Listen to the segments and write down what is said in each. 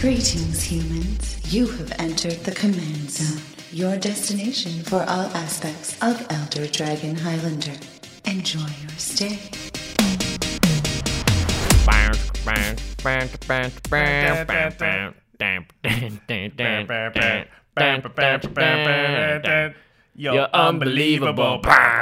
Greetings, humans. You have entered the Command Zone, your destination for all aspects of Elder Dragon Highlander. Enjoy your stay. You're unbelievable.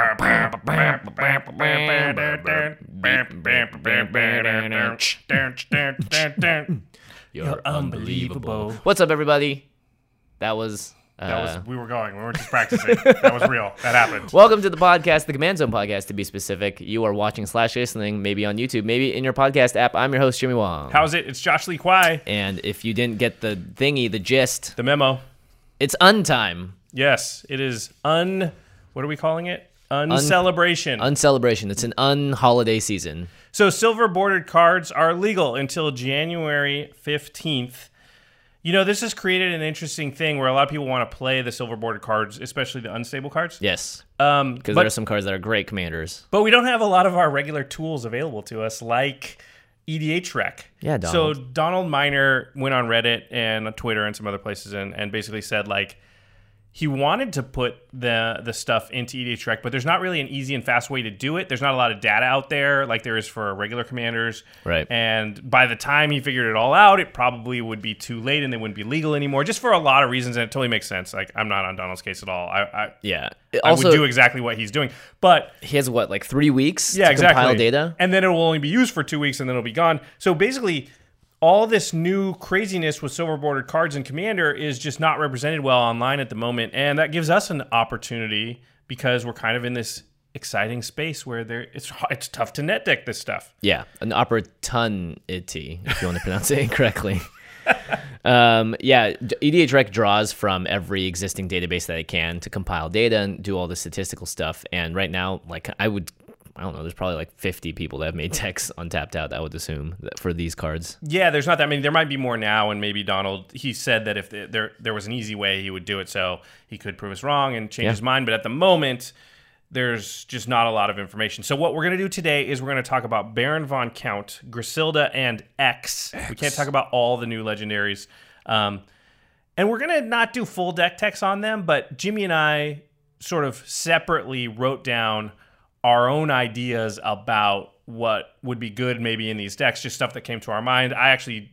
You're unbelievable. What's up, everybody? That was we were going. We weren't just practicing. That was real. That happened. Welcome to the podcast, the Command Zone podcast, to be specific. You are watching / listening, maybe on YouTube, maybe in your podcast app. I'm your host, Jimmy Wong. How's it? It's Josh Lee Kwai. And if you didn't get the thingy, the gist, The memo. it's untime. Yes, it is what are we calling it? Uncelebration. Uncelebration. It's an un-holiday season. So silver bordered cards are legal until January 15th. You know, this has created an interesting thing where a lot of people want to play the silver bordered cards, especially the unstable cards. Yes. Because there are some cards that are great commanders. But we don't have a lot of our regular tools available to us, like EDH Rec. Yeah, Donald. So Donald Miner went on Reddit and on Twitter and some other places and basically said, like, he wanted to put the stuff into EDH Rec, but there's not really an easy and fast way to do it. There's not a lot of data out there like there is for regular commanders. Right. And by the time he figured it all out, it probably would be too late and they wouldn't be legal anymore, just for a lot of reasons. And it totally makes sense. Like, I'm not on Donald's case at all. I Also, would do exactly what he's doing. But he has, 3 weeks yeah, to exactly. compile data? And then it will only be used for 2 weeks and then it'll be gone. So basically, all this new craziness with silver bordered cards and Commander is just not represented well online at the moment. And that gives us an opportunity because we're kind of in this exciting space where it's tough to net deck this stuff. Yeah, an opportunity, if you want to pronounce it correctly. EDH Rec draws from every existing database that it can to compile data and do all the statistical stuff. And right now, I don't know, there's probably 50 people that have made decks on Tapped Out, I would assume, for these cards. Yeah, there's not that many. There might be more now, and maybe Donald, he said that if there was an easy way, he would do it, so he could prove us wrong and change his mind. But at the moment, there's just not a lot of information. So what we're going to do today is we're going to talk about Baron von Count, Griselda, and X. We can't talk about all the new legendaries. And we're going to not do full deck techs on them, but Jimmy and I sort of separately wrote down our own ideas about what would be good maybe in these decks, just stuff that came to our mind. I actually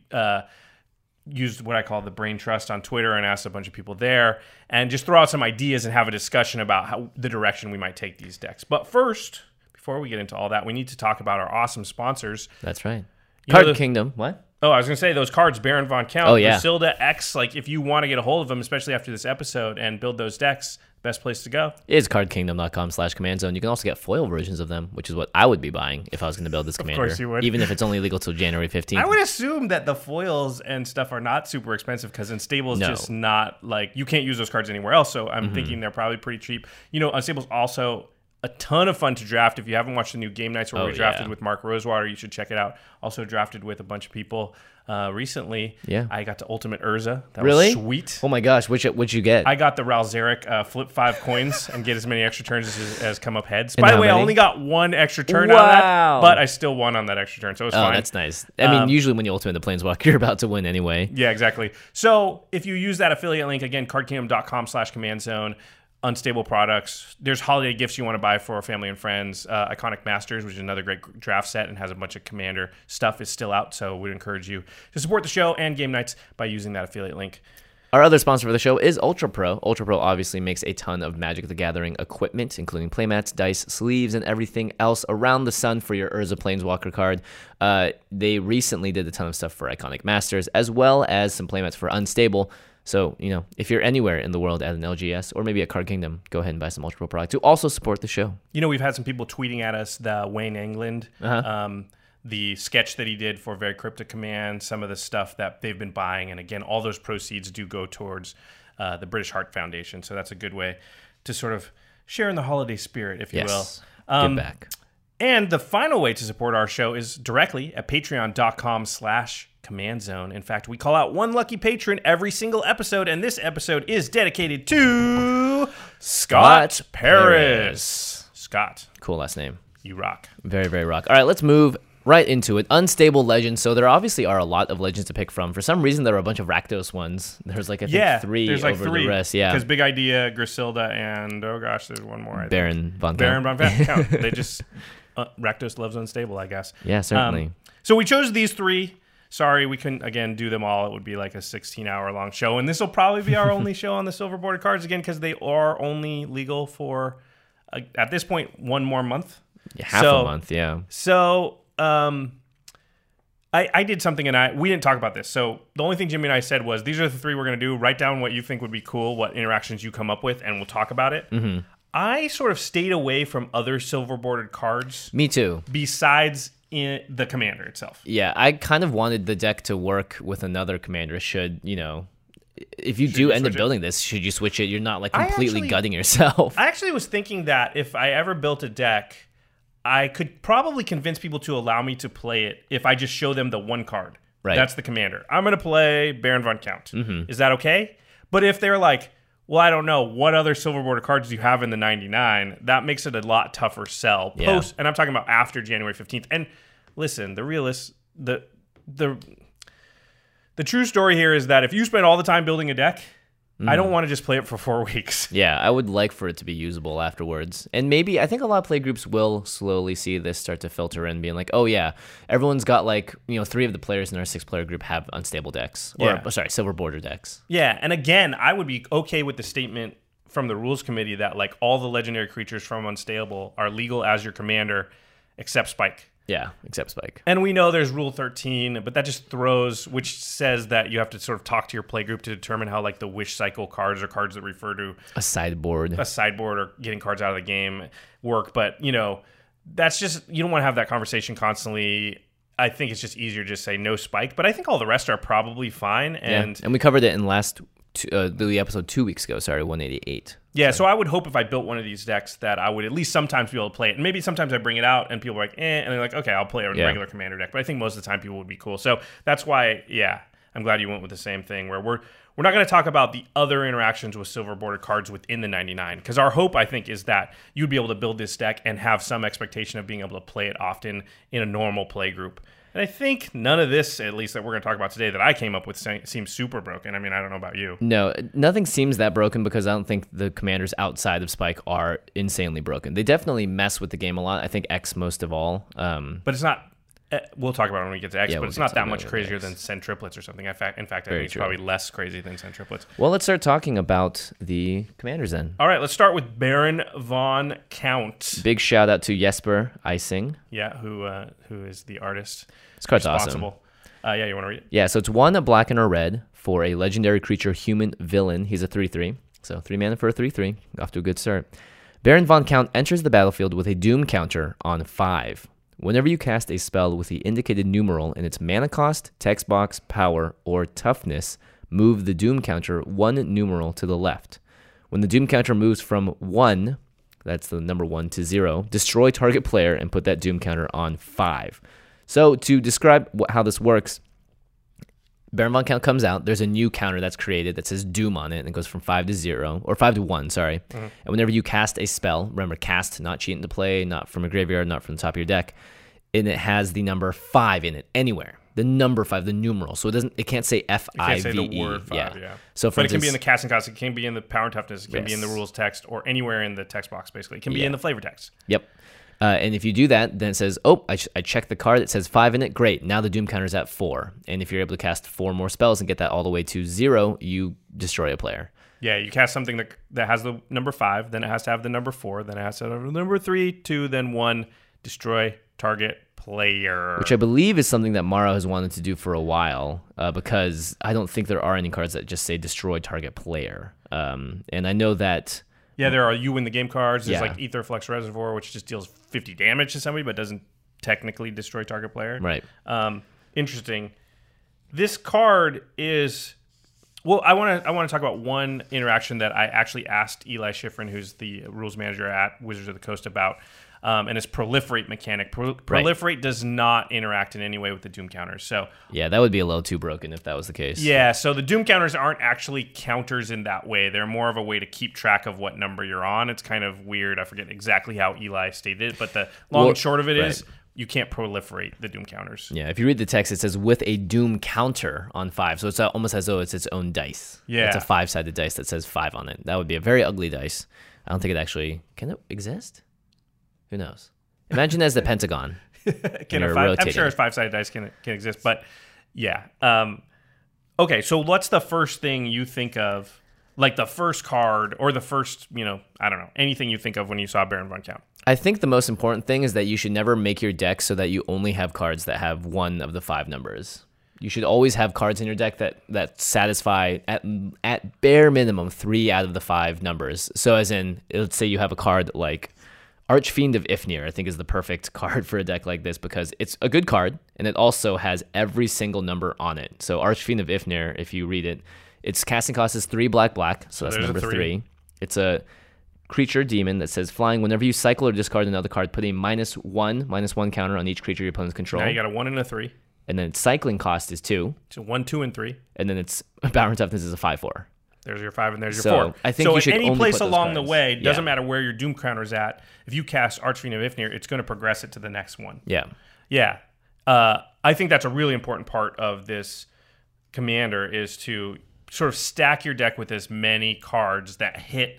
used what I call the brain trust on Twitter and asked a bunch of people there and just throw out some ideas and have a discussion about the direction we might take these decks. But first, before we get into all that, we need to talk about our awesome sponsors. That's right. Card Kingdom. What? Oh, I was going to say those cards, Baron von Count, Griselda, X, if you want to get a hold of them, especially after this episode, and build those decks, best place to go is cardkingdom.com/command zone. You can also get foil versions of them, which is what I would be buying if I was going to build this commander. Of course you would. Even if it's only legal till January 15th. I would assume that the foils and stuff are not super expensive because Unstable is just not you can't use those cards anywhere else. So I'm thinking they're probably pretty cheap. You know, Unstable's also a ton of fun to draft. If you haven't watched the new Game Nights where we drafted with Mark Rosewater, you should check it out. Also drafted with a bunch of people recently. Yeah. I got to Ultimate Urza. That really? was sweet. Oh my gosh, what'd you get? I got the Ralzeric, flip 5 coins and get as many extra turns as come up heads. And by the way, many? I only got 1 extra turn out of that, but I still won on that extra turn, so it was fine. Oh, that's nice. I mean, usually when you ultimate the Planeswalker, you're about to win anyway. Yeah, exactly. So if you use that affiliate link, again, cardkingdom.com/command zone, Unstable products. There's holiday gifts you want to buy for family and friends. Iconic Masters, which is another great draft set and has a bunch of Commander stuff, is still out. So we'd encourage you to support the show and Game Nights by using that affiliate link. Our other sponsor for the show is Ultra Pro. Ultra Pro obviously makes a ton of Magic the Gathering equipment, including playmats, dice, sleeves, and everything else around the sun for your Urza Planeswalker card. They recently did a ton of stuff for Iconic Masters, as well as some playmats for Unstable. So, if you're anywhere in the world at an LGS or maybe at Card Kingdom, go ahead and buy some Ultra Pro product to also support the show. We've had some people tweeting at us the Wayne England, the sketch that he did for Very Cryptic Command, some of the stuff that they've been buying. And again, all those proceeds do go towards the British Heart Foundation. So that's a good way to sort of share in the holiday spirit, if you will. Give back. And the final way to support our show is directly at patreon.com/command zone. In fact, we call out one lucky patron every single episode, and this episode is dedicated to Scott Paris. Scott. Cool last name. You rock. Very, very rock. All right, let's move right into it. Unstable legends. So there obviously are a lot of legends to pick from. For some reason, there are a bunch of Rakdos ones. There's like, I think, three there's like over three, the rest. Yeah. Because Big Idea, Griselda, and oh gosh, there's one more. Baron Von Count. They just, Rakdos loves Unstable, I guess. Yeah, certainly. So we chose these three. Sorry, we couldn't, again, do them all. It would be like a 16-hour-long show. And this will probably be our only show on the silver border cards, again, because they are only legal for, at this point, one more month. Half a month, yeah. So I did something, and we didn't talk about this. So the only thing Jimmy and I said was, these are the three we're going to do. Write down what you think would be cool, what interactions you come up with, and we'll talk about it. Mm-hmm. I sort of stayed away from other silver bordered cards. Me too. Besides in the commander itself. Yeah, I kind of wanted the deck to work with another commander should, if you do end up building this, should you switch it? You're not like completely gutting yourself. I actually was thinking that if I ever built a deck, I could probably convince people to allow me to play it if I just show them the one card. Right. That's the commander. I'm going to play Baron Von Count. Mm-hmm. Is that okay? But if they're like, well, I don't know, what other silver border cards do you have in the 99? That makes it a lot tougher sell. And I'm talking about after January 15th. And listen, the true story here is that if you spend all the time building a deck, I don't want to just play it for 4 weeks. Yeah, I would like for it to be usable afterwards. And maybe, I think a lot of play groups will slowly see this start to filter in, being like, oh yeah, everyone's got like, 3 of the players in our 6-player group have unstable decks. Silver border decks. Yeah, and again, I would be okay with the statement from the rules committee that like all the legendary creatures from Unstable are legal as your commander, except Spike. Yeah, except Spike. And we know there's Rule 13, but that just which says that you have to sort of talk to your play group to determine how like the wish cycle cards or cards that refer to a sideboard or getting cards out of the game work. But, that's just, you don't want to have that conversation constantly. I think it's just easier to just say no Spike, but I think all the rest are probably fine. And we covered it in the episode 2 weeks ago, 188. Yeah, so I would hope if I built one of these decks that I would at least sometimes be able to play it. And maybe sometimes I bring it out and people are like, and they're like, okay, I'll play a regular commander deck. But I think most of the time people would be cool. So that's why, I'm glad you went with the same thing where we're not going to talk about the other interactions with silver bordered cards within the 99. Because our hope, I think, is that you'd be able to build this deck and have some expectation of being able to play it often in a normal play group. And I think none of this, at least that we're going to talk about today, that I came up with seems super broken. I mean, I don't know about you. No, nothing seems that broken because I don't think the commanders outside of Spike are insanely broken. They definitely mess with the game a lot. I think X most of all. But it's not... We'll talk about it when we get to X, but it's not that much crazier than Send Triplets or something. In fact, I think it's probably less crazy than Send Triplets. Well, let's start talking about the commanders then. All right, let's start with Baron Von Count. Big shout out to Jesper Eising. Yeah, who is the artist. This card's awesome. You want to read it? Yeah, so it's 1 a black and a red for a legendary creature human villain. He's a 3/3, so 3 mana for a 3/3. Off to a good start. Baron Von Count enters the battlefield with a Doom counter on 5. Whenever you cast a spell with the indicated numeral in its mana cost, text box, power, or toughness, move the Doom counter 1 numeral to the left. When the Doom counter moves from 1, that's the number 1, to 0, destroy target player and put that Doom counter on 5. So to describe how this works, Baron Von Count comes out. There's a new counter that's created that says Doom on it, and it goes from 5 to 0, or 5 to 1, sorry. Mm-hmm. And whenever you cast a spell, remember, cast, not cheat into play, not from a graveyard, not from the top of your deck, and it has the number 5 in it, anywhere. The number 5, the numeral. So it can't say F-I-V-E. It can't say the word 5, yeah. So but it can be in the casting cost, it can be in the power and toughness, it can be in the rules text, or anywhere in the text box, basically. It can be in the flavor text. Yep. And if you do that, then it says, oh, I checked the card. It says 5 in it. Great. Now the Doom counter's at 4. And if you're able to cast 4 more spells and get that all the way to 0, you destroy a player. Yeah, you cast something that has the number 5, then it has to have the number 4, then it has to have the number 3, 2, then 1, destroy target player. Which I believe is something that Mara has wanted to do for a while, because I don't think there are any cards that just say destroy target player. And I know that... Yeah, there are You Win the Game cards. There's like Aetherflux Reservoir, which just deals 50 damage to somebody, but doesn't technically destroy target player. Right. Interesting. This card is... Well, I want to talk about one interaction that I actually asked Eli Schifrin, who's the rules manager at Wizards of the Coast, about, and it's Proliferate mechanic. Proliferate does not interact in any way with the Doom counters. So yeah, that would be a little too broken if that was the case. Yeah, so the Doom counters aren't actually counters in that way. They're more of a way to keep track of what number you're on. It's kind of weird. I forget exactly how Eli stated it, but the long and short of it is you can't proliferate the Doom counters. Yeah, if you read the text, it says with a Doom counter on 5. So it's almost as though it's its own dice. Yeah. It's a 5-sided dice that says 5 on it. That would be a very ugly dice. I don't think it actually... Can it exist? Who knows? Imagine as the Pentagon. I'm sure a 5-sided dice can exist, but yeah. Okay, so what's the first thing you think of, like the first card or the first, I don't know, anything you think of when you saw Baron von Count? I think the most important thing is that you should never make your deck so that you only have cards that have one of the 5 numbers. You should always have cards in your deck that satisfy, at bare minimum, 3 out of the 5 numbers. So as in, let's say you have a card like Archfiend of Ifnir, I think is the perfect card for a deck like this because it's a good card, and it also has every single number on it. So Archfiend of Ifnir, if you read it, its casting cost is 3 black, so that's number 3. It's a creature demon that says flying. Whenever you cycle or discard another card, put a -1 counter on each creature your opponents control. Now you got a 1 and a 3. And then its cycling cost is 2. So 1, 2, and 3. And then its Bound Toughness is a 5/4. There's your 5 and there's your 4. I think you should at any only place put those along the cards. way, doesn't matter where your Doom counter's at. If you cast Archfiend of Ifnir, it's going to progress it to the next one. Yeah. Yeah. I think that's a really important part of this commander is to sort of stack your deck with as many cards that hit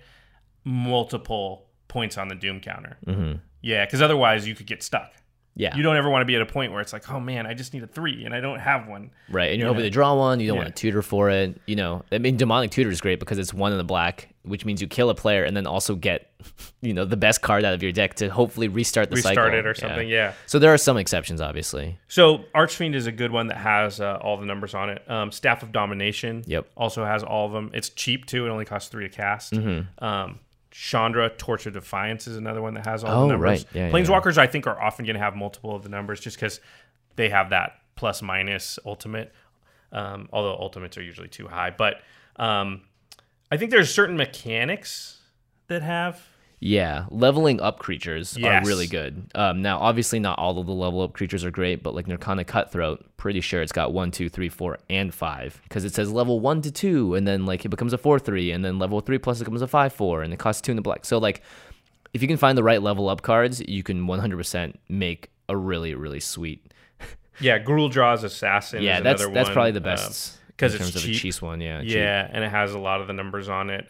multiple points on the Doom counter. Mm-hmm. Yeah, because otherwise you could get stuck. Yeah. You don't ever want to be at a point where it's like, oh man, I just need a 3 and I don't have one. Right, and you're hoping to draw one. You don't want to tutor for it. I mean, Demonic Tutor is great because it's 1 in the black, which means you kill a player and then also get, the best card out of your deck to hopefully restart the cycle. Restart it or something, yeah. So there are some exceptions, obviously. So Archfiend is a good one that has all the numbers on it. Staff of Domination also has all of them. It's cheap too. It only costs 3 to cast. Mm-hmm. Chandra, Torch of Defiance is another one that has all the numbers. Right. Yeah, Planeswalkers, I think, are often going to have multiple of the numbers just because they have that plus-minus ultimate, although ultimates are usually too high. But I think there's certain mechanics that have... Yeah, leveling up creatures are really good. Now, obviously, not all of the level up creatures are great, but like Nirkana Cutthroat, pretty sure it's got 1, 2, 3, 4, and 5 because it says level 1 to 2, and then like it becomes a 4/3, and then level 3 plus it becomes a 5/4, and it costs 2 in the black. So like, if you can find the right level up cards, you can 100% make a really, really sweet. Yeah, Gruuldraw's Assassin. Yeah, is another that's one, probably the best because in terms it's of cheap. a cheap one. Yeah, and it has a lot of the numbers on it.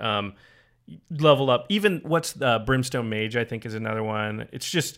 Level up, even what's the Brimstone Mage, I think is another one. It's just,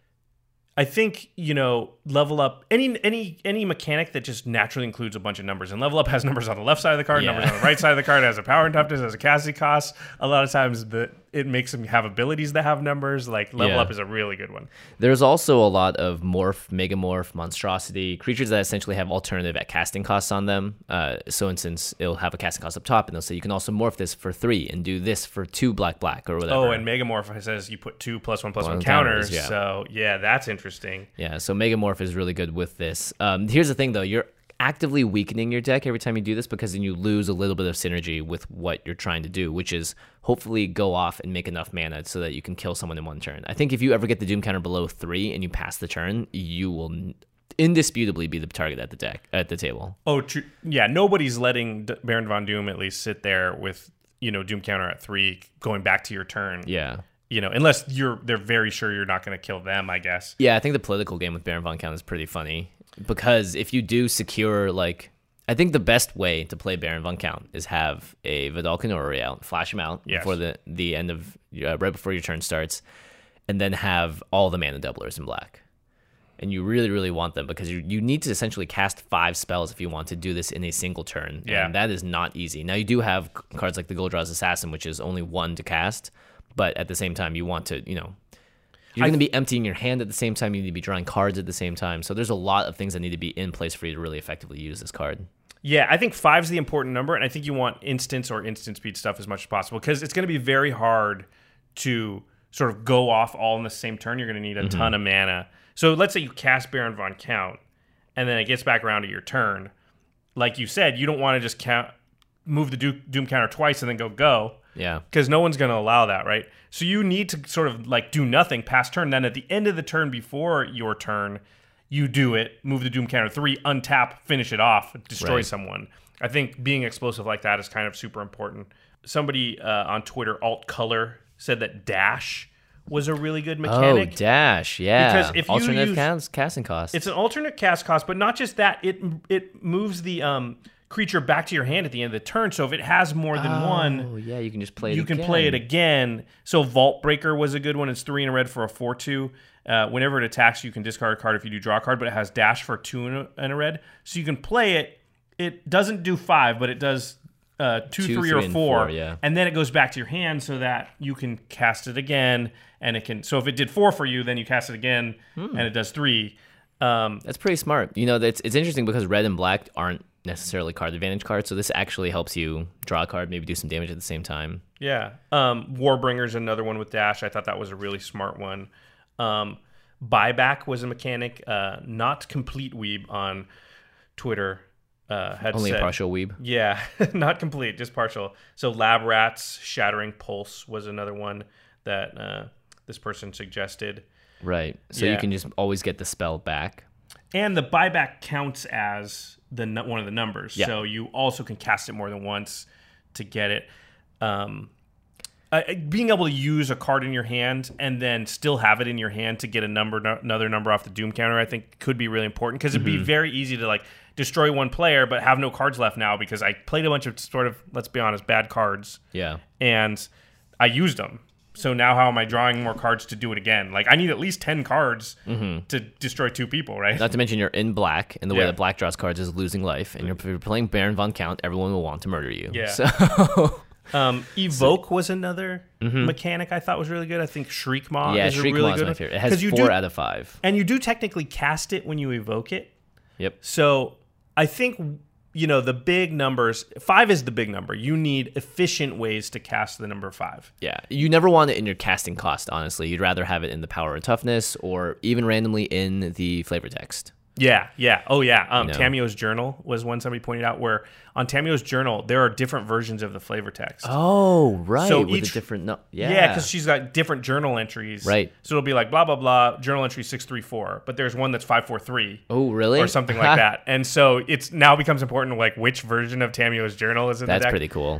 I think, level up any mechanic that just naturally includes a bunch of numbers, and level up has numbers on the left side of the card, numbers on the right side of the card, it has a power and toughness, has a casting cost. A lot of times it makes them have abilities that have numbers. Like level up is a really good one. There's also a lot of Morph, Megamorph, Monstrosity, creatures that essentially have alternative at casting costs on them. So instance, it'll have a casting cost up top, and they'll say you can also morph this for 3 and do this for 2 black or whatever. Oh, and Megamorph says you put 2 +1/+1 counters. Yeah. So yeah, that's interesting. Yeah, so Megamorph is really good with this. Here's the thing though, you're actively weakening your deck every time you do this because then you lose a little bit of synergy with what you're trying to do, which is hopefully go off and make enough mana so that you can kill someone in one turn. I think if you ever get the Doom counter below 3 and you pass the turn, you will indisputably be the target at the table. Oh, true. Yeah, nobody's letting Baron von Doom at least sit there with Doom counter at 3 going back to your turn. Yeah. Unless they're very sure you're not going to kill them, I guess. Yeah, I think the political game with Baron von Count is pretty funny because if you do secure, I think the best way to play Baron von Count is have a Vedalken Orrery out, flash him out before the end of right before your turn starts, and then have all the mana doublers in black. And you really, really want them because you need to essentially cast 5 spells if you want to do this in a single turn. Yeah. And that is not easy. Now, you do have cards like the Gruuldraw's Assassin, which is only 1 to cast. But at the same time, you want to, you're going to be emptying your hand at the same time. You need to be drawing cards at the same time. So there's a lot of things that need to be in place for you to really effectively use this card. Yeah, I think 5's the important number, and I think you want instance or instant speed stuff as much as possible because it's going to be very hard to sort of go off all in the same turn. You're going to need a ton of mana. So let's say you cast Baron von Count, and then it gets back around to your turn. Like you said, you don't want to just move the Doom counter twice and then go. Yeah. Because no one's going to allow that, right? So you need to sort of do nothing past turn. Then at the end of the turn before your turn, you do it, move the Doom counter 3, untap, finish it off, destroy someone. I think being explosive like that is kind of super important. Somebody on Twitter, Alt Color, said that Dash was a really good mechanic. Oh, dash, yeah. Because if you alternative casting cost. It's an alternate cast cost, but not just that. It moves the creature back to your hand at the end of the turn. So if it has more than one, oh yeah, you can just play it. You again. can play it again. So Vault Breaker was a good one. It's 3 and a red for a 4/2. Whenever it attacks, you can discard a card if you do draw a card, but it has dash for 2 and a red. So you can play it. It doesn't do 5, but it does 2, 3, or 4. Yeah. And then it goes back to your hand so that you can cast it again. And it can. So if it did 4 for you, then you cast it again, and it does 3. That's pretty smart. It's interesting because red and black aren't necessarily card advantage cards, so this actually helps you draw a card, maybe do some damage at the same time. Yeah. Warbringer's another one with dash. I thought that was a really smart one. Buyback was a mechanic. Not complete weeb on Twitter had Only said, a partial weeb. Yeah, not complete, just partial. So Lab Rats, Shattering Pulse was another one that this person suggested. Right. So you can just always get the spell back. And the buyback counts as one of the numbers. Yeah. So you also can cast it more than once to get it. Being able to use a card in your hand and then still have it in your hand to get another number off the Doom counter, I think could be really important, because it'd be very easy to destroy one player but have no cards left now because I played a bunch of sort of, let's be honest, bad cards. Yeah. And I used them. So now how am I drawing more cards to do it again? I need at least 10 cards to destroy 2 people, right? Not to mention you're in black, and the way that black draws cards is losing life, and if you're playing Baron von Count, everyone will want to murder you. Yeah. So Evoke was another mechanic I thought was really good. I think Shriek Maw is Shriek a really Maw is good my one. favorite. It has 4 out of 5. And you do technically cast it when you evoke it. Yep. So I think, the big numbers, 5 is the big number. You need efficient ways to cast the number 5. Yeah. You never want it in your casting cost, honestly. You'd rather have it in the power or toughness, or even randomly in the flavor text. Yeah. Oh, yeah. Tamio's Journal was one somebody pointed out, where on Tamio's Journal, there are different versions of the flavor text. Oh, right. So with a different... Yeah, because she's got different journal entries. Right. So it'll be like, blah, blah, blah, journal entry 634. But there's one that's 543. Oh, really? Or something like that. And so it's now becomes important, which version of Tamio's Journal is in the deck. That's pretty cool.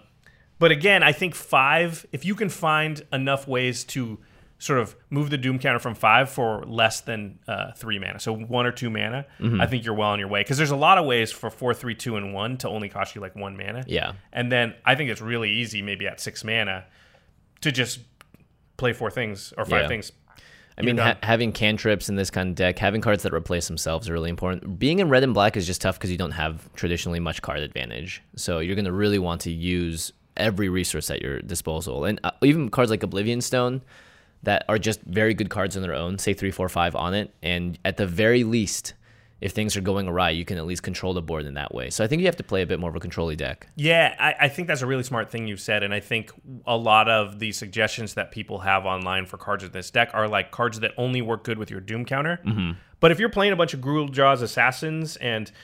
But again, I think 5, if you can find enough ways to sort of move the Doom counter from 5 for less than 3 mana, so 1 or 2 mana, I think you're well on your way. Because there's a lot of ways for 4, 3, 2, and 1 to only cost you 1 mana. Yeah. And then I think it's really easy, maybe at 6 mana, to just play 4 things or 5 things. I mean, having cantrips in this kind of deck, having cards that replace themselves are really important. Being in red and black is just tough because you don't have traditionally much card advantage. So you're going to really want to use every resource at your disposal. And even cards like Oblivion Stone that are just very good cards on their own, say 3, 4, 5 on it. And at the very least, if things are going awry, you can at least control the board in that way. So I think you have to play a bit more of a control-y deck. Yeah, I think that's a really smart thing you said. And I think a lot of the suggestions that people have online for cards in this deck are cards that only work good with your Doom counter. But if you're playing a bunch of Gruulja's Assassins and,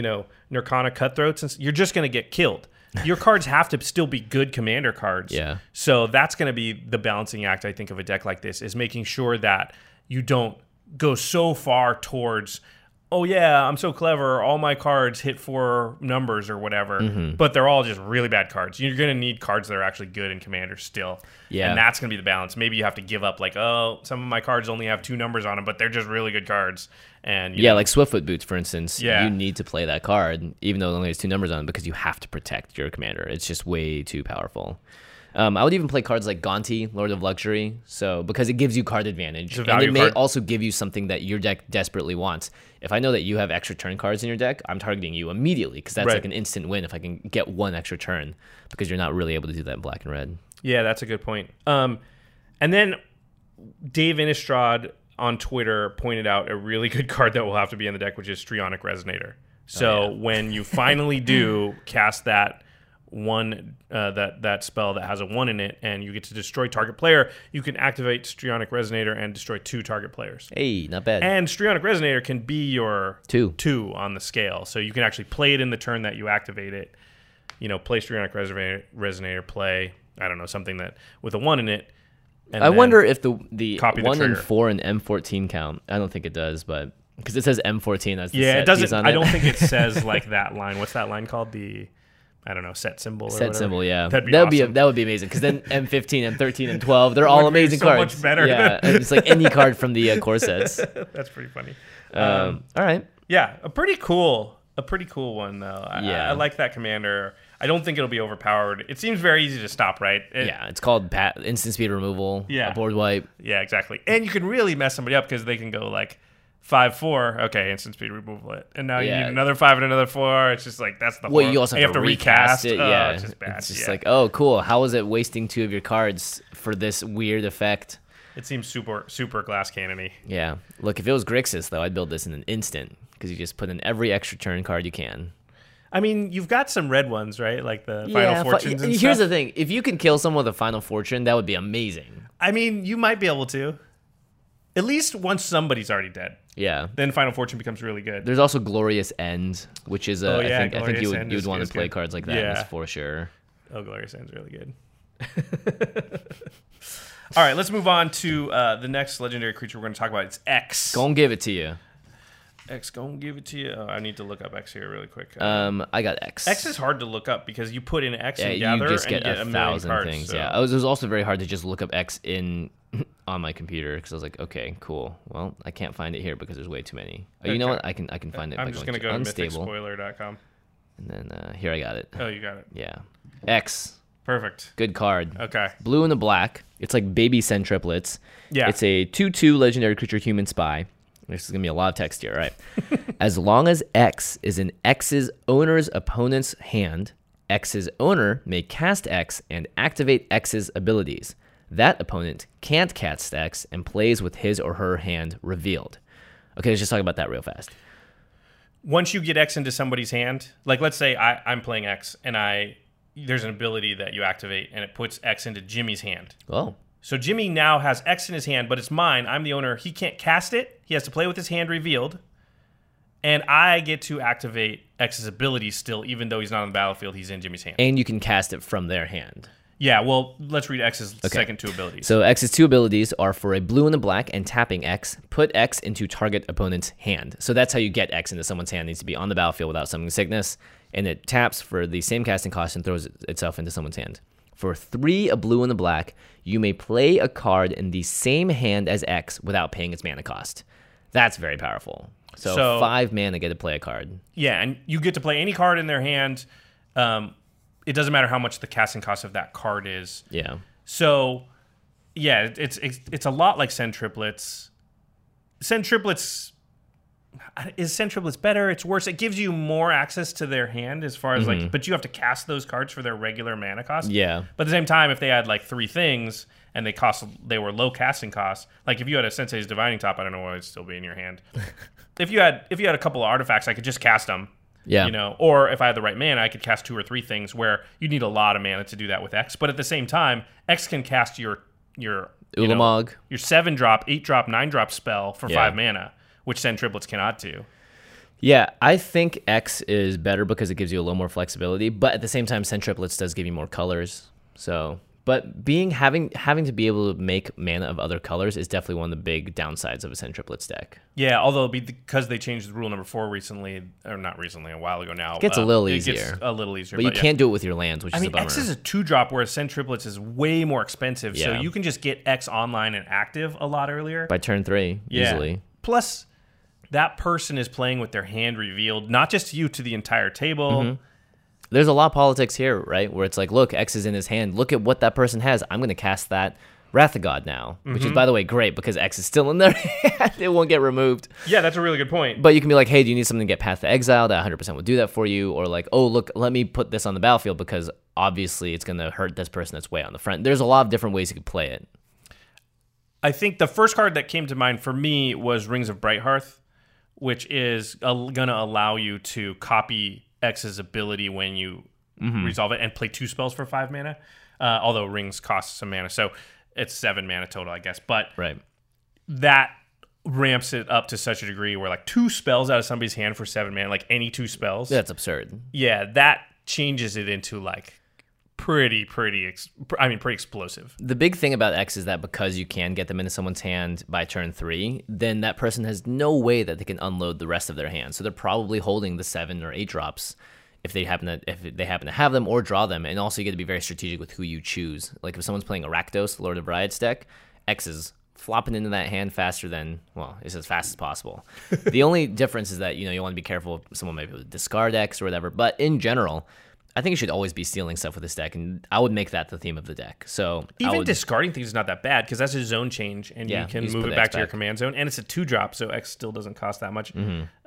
Nirkana Cutthroats, you're just going to get killed. Your cards have to still be good commander cards. Yeah. So that's going to be the balancing act, I think, of a deck like this, is making sure that you don't go so far towards, oh, yeah, I'm so clever, all my cards hit 4 numbers or whatever, but they're all just really bad cards. You're going to need cards that are actually good in commander still. Yeah. And that's going to be the balance. Maybe you have to give up, some of my cards only have 2 numbers on them, but they're just really good cards. And like Swiftfoot Boots, for instance. You need to play that card, even though it only has 2 numbers on it, because you have to protect your commander. It's just way too powerful. I would even play cards like Gonti, Lord of Luxury, because it gives you card advantage. And it may also give you something that your deck desperately wants. If I know that you have extra turn cards in your deck, I'm targeting you immediately, because that's an instant win if I can get 1 extra turn, because you're not really able to do that in black and red. Yeah, that's a good point. And then Dave Innistrad on Twitter pointed out a really good card that will have to be in the deck, which is Strionic Resonator. So when you finally do cast that that spell that has a 1 in it, and you get to destroy target player, you can activate Strionic Resonator and destroy 2 target players. Hey, not bad. And Strionic Resonator can be your 2 on the scale, so you can actually play it in the turn that you activate it. Play Strionic Resonator, play, I don't know, something that with a 1 in it. And I wonder if the 1 and 4 and M14 count. I don't think it does, but because it says M14 as the set it doesn't. on I it. don't think it says that line. What's that line called? I don't know, set symbol. Or Set whatever. symbol, yeah. That'd be awesome. That would be amazing because then M15, M13, and 12, they're all Would be amazing so cards. much better. Yeah, and it's like any card from the core sets. That's pretty funny. All right. Yeah, a pretty cool one though. Yeah. I like that commander. I don't think it'll be overpowered. It seems very easy to stop, right? Yeah, it's called instant speed removal. Yeah. A board wipe. Yeah, exactly. And you can really mess somebody up because they can go like 5-4. Okay, instant speed removal it, and now you need another 5 and another 4. It's just like that's the. Well, you also have to recast it. Yeah, it's just bad. It's just like, oh, cool. How is it wasting 2 of your cards for this weird effect? It seems super glass cannon-y. Yeah. Look, if it was Grixis though, I'd build this in an instant because you just put in every extra turn card you can. I mean, you've got some red ones, right? Like the Final Fortunes and Here's stuff. the thing. If you can kill someone with a Final Fortune, that would be amazing. I mean, you might be able to. At least once somebody's already dead. Yeah. Then Final Fortune becomes really good. There's also Glorious End, which is I think you would want to play good. cards like that for sure. Oh, Glorious End's really good. All right, let's move on to the next legendary creature we're going to talk about. It's X. Gonna give it to you. X, gonna give it to you. Oh, I need to look up X here really quick. I got X. X is hard to look up because you put in X and you gather just and get you get 1,000 cards, things. so. Yeah, it was also very hard to just look up X on my computer because I was like, okay, cool. Well, I can't find it here because there's way too many. Oh, you know what? I can find it. I'm by just going gonna go to unstable, mythicspoiler.com. and then here I got it. Oh, you got it. Yeah, X. Perfect. Good card. Okay. Blue and a black. It's like baby Centriplets. Yeah. It's a 2/2 legendary creature human spy. This is going to be a lot of text here, right? As long as X is in X's owner's opponent's hand, X's owner may cast X and activate X's abilities. That opponent can't cast X and plays with his or her hand revealed. Okay, let's just talk about that real fast. Once you get X into somebody's hand, like let's say I'm playing X and there's an ability that you activate and it puts X into Jimmy's hand. Oh. So Jimmy now has X in his hand, but it's mine. I'm the owner. He can't cast it. He has to play with his hand revealed. And I get to activate X's abilities still, even though he's not on the battlefield. He's in Jimmy's hand. And you can cast it from their hand. Yeah, well, let's read X's second 2 abilities. So X's 2 abilities are for a blue and a black and tapping X, put X into target opponent's hand. So that's how you get X into someone's hand. It needs to be on the battlefield without summoning sickness. And it taps for the same casting cost and throws itself into someone's hand. For 3, a blue and a black, you may play a card in the same hand as X without paying its mana cost. That's very powerful. So 5 mana get to play a card. Yeah, and you get to play any card in their hand. It doesn't matter how much the casting cost of that card is. Yeah. So, yeah, it's a lot like Centriplets. Is Centriplets better? It's worse. It gives you more access to their hand as far as but you have to cast those cards for their regular mana cost. Yeah. But at the same time, if they had like 3 things and they were low casting costs, like if you had a Sensei's Divining Top, I don't know why it'd still be in your hand. if you had a couple of artifacts, I could just cast them. Yeah. You know, or if I had the right mana, I could cast 2 or 3 things where you need a lot of mana to do that with X. But at the same time, X can cast your Ulamog. Your 7-drop, 8-drop, 9-drop spell for 5 mana, which Centriplets cannot do. Yeah, I think X is better because it gives you a little more flexibility, but at the same time, Centriplets does give you more colors. So, but having to be able to make mana of other colors is definitely one of the big downsides of a Centriplets deck. Yeah, although because they changed rule number 4 recently, or not recently, a while ago now, it gets a little easier. It gets a little easier, but you can't do it with your lands, which is a bummer. X is a 2-drop, whereas Centriplets is way more expensive. Yeah. So you can just get X online and active a lot earlier by turn 3 easily. Plus, that person is playing with their hand revealed, not just to you, to the entire table. Mm-hmm. There's a lot of politics here, right? Where it's like, look, X is in his hand. Look at what that person has. I'm going to cast that Wrath of God now, which is, by the way, great because X is still in their hand. It won't get removed. Yeah, that's a really good point. But you can be like, hey, do you need something to get Path to Exile? That 100% would do that for you. Or like, oh, look, let me put this on the battlefield because obviously it's going to hurt this person that's way on the front. There's a lot of different ways you could play it. I think the first card that came to mind for me was Rings of Brighthearth, which is going to allow you to copy X's ability when you resolve it and play 2 spells for 5 mana, although Rings costs some mana. So it's 7 mana total, I guess. But that ramps it up to such a degree where like 2 spells out of somebody's hand for 7 mana, like any 2 spells. That's absurd. Yeah, that changes it into like pretty explosive. The big thing about X is that because you can get them into someone's hand by turn 3, then that person has no way that they can unload the rest of their hand. So they're probably holding the 7 or 8 drops if they happen to have them or draw them. And also you get to be very strategic with who you choose. Like if someone's playing a Rakdos, Lord of Riots deck, X is flopping into that hand faster than, well, it's as fast as possible. The only difference is that, you want to be careful if someone might be able to discard X or whatever. But in general, I think you should always be stealing stuff with this deck, and I would make that the theme of the deck. So even discarding things is not that bad because that's a zone change, and you can move it back to your command zone, and it's a 2-drop, so X still doesn't cost that much.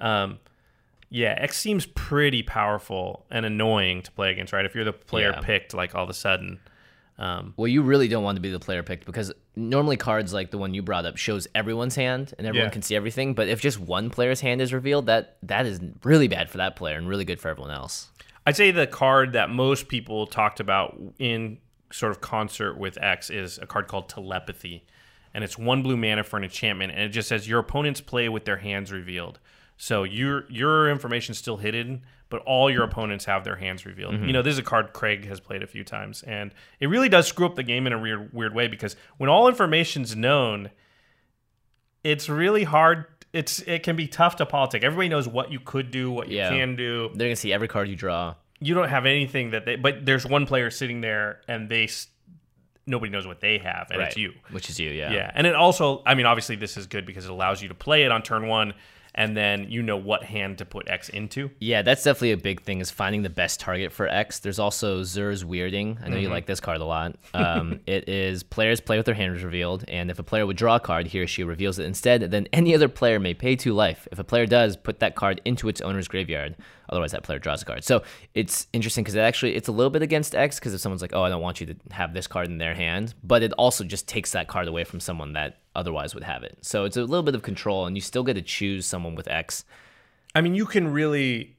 X seems pretty powerful and annoying to play against, right? If you're the player picked, like all of a sudden. Well, you really don't want to be the player picked because normally cards like the one you brought up shows everyone's hand and everyone can see everything. But if just one player's hand is revealed, that is really bad for that player and really good for everyone else. I'd say the card that most people talked about in sort of concert with X is a card called Telepathy. And it's 1 blue mana for an enchantment. And it just says your opponents play with their hands revealed. So your information's still hidden, but all your opponents have their hands revealed. This is a card Craig has played a few times, and it really does screw up the game in a weird way because when all information's known, it's really hard. It can be tough to politic. Everybody knows what you could do, what you can do. They're gonna see every card you draw. You don't have anything but there's one player sitting there, and nobody knows what they have, and it's you, which is you, yeah. And it also, obviously, this is good because it allows you to play it on turn 1. And then you know what hand to put X into. Yeah, that's definitely a big thing is finding the best target for X. There's also Zur's Weirding. I know you like this card a lot. It is players play with their hands revealed, and if a player would draw a card, he or she reveals it instead, then any other player may pay 2 life. If a player does, put that card into its owner's graveyard. Otherwise, that player draws a card. So it's interesting because it's a little bit against X because if someone's like, oh, I don't want you to have this card in their hand, but it also just takes that card away from someone that otherwise would have it. So it's a little bit of control, and you still get to choose someone with X. You can really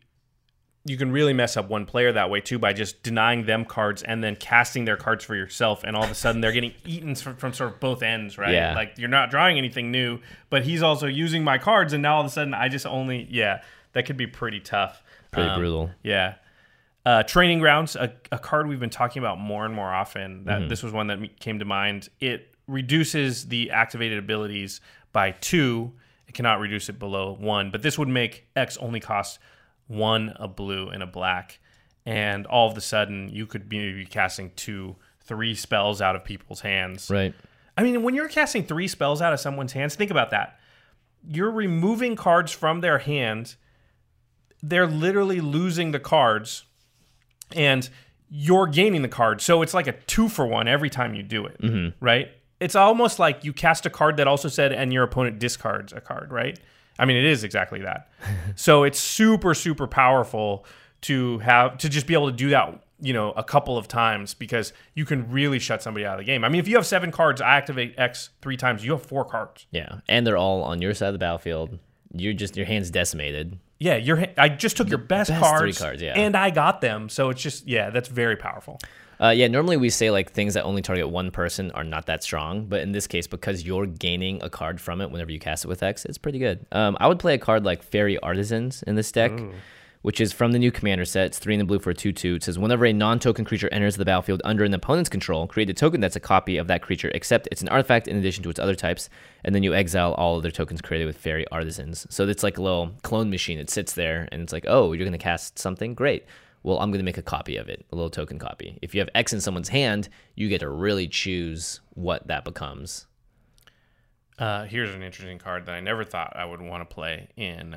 mess up one player that way too by just denying them cards and then casting their cards for yourself, and all of a sudden they're getting eaten from sort of both ends, right? Yeah. Like you're not drawing anything new, but he's also using my cards, and now all of a sudden I just that could be pretty tough. Pretty brutal. Yeah. Training Grounds, a card we've been talking about more and more often. This was one that came to mind. It reduces the activated abilities by 2. It cannot reduce it below 1, but this would make X only cost 1, a blue and a black, and all of a sudden you could be casting 2, 3 spells out of people's hands. Right. When you're casting 3 spells out of someone's hands, think about that. You're removing cards from their hand. They're literally losing the cards, and you're gaining the card. So it's like a 2-for-1 every time you do it, right? It's almost like you cast a card that also said, and your opponent discards a card, right? It is exactly that. So it's super, super powerful to just be able to do that, a couple of times because you can really shut somebody out of the game. If you have 7 cards, I activate X 3 times, you have 4 cards. Yeah, and they're all on your side of the battlefield. Your hand's decimated. Yeah, I just took your best cards, 3 cards, and I got them. So it's just, that's very powerful. Normally we say like things that only target one person are not that strong, but in this case, because you're gaining a card from it whenever you cast it with X, it's pretty good. I would play a card like Fairy Artisans in this deck, which is from the new Commander set. It's 3 in the blue for a 2/2. It says whenever a non-token creature enters the battlefield under an opponent's control, create a token that's a copy of that creature, except it's an artifact in addition to its other types, and then you exile all other tokens created with Fairy Artisans. So it's like a little clone machine. It sits there, and it's like, oh, you're going to cast something? Great. Well, I'm going to make a copy of it, a little token copy. If you have X in someone's hand, you get to really choose what that becomes. Here's an interesting card that I never thought I would want to play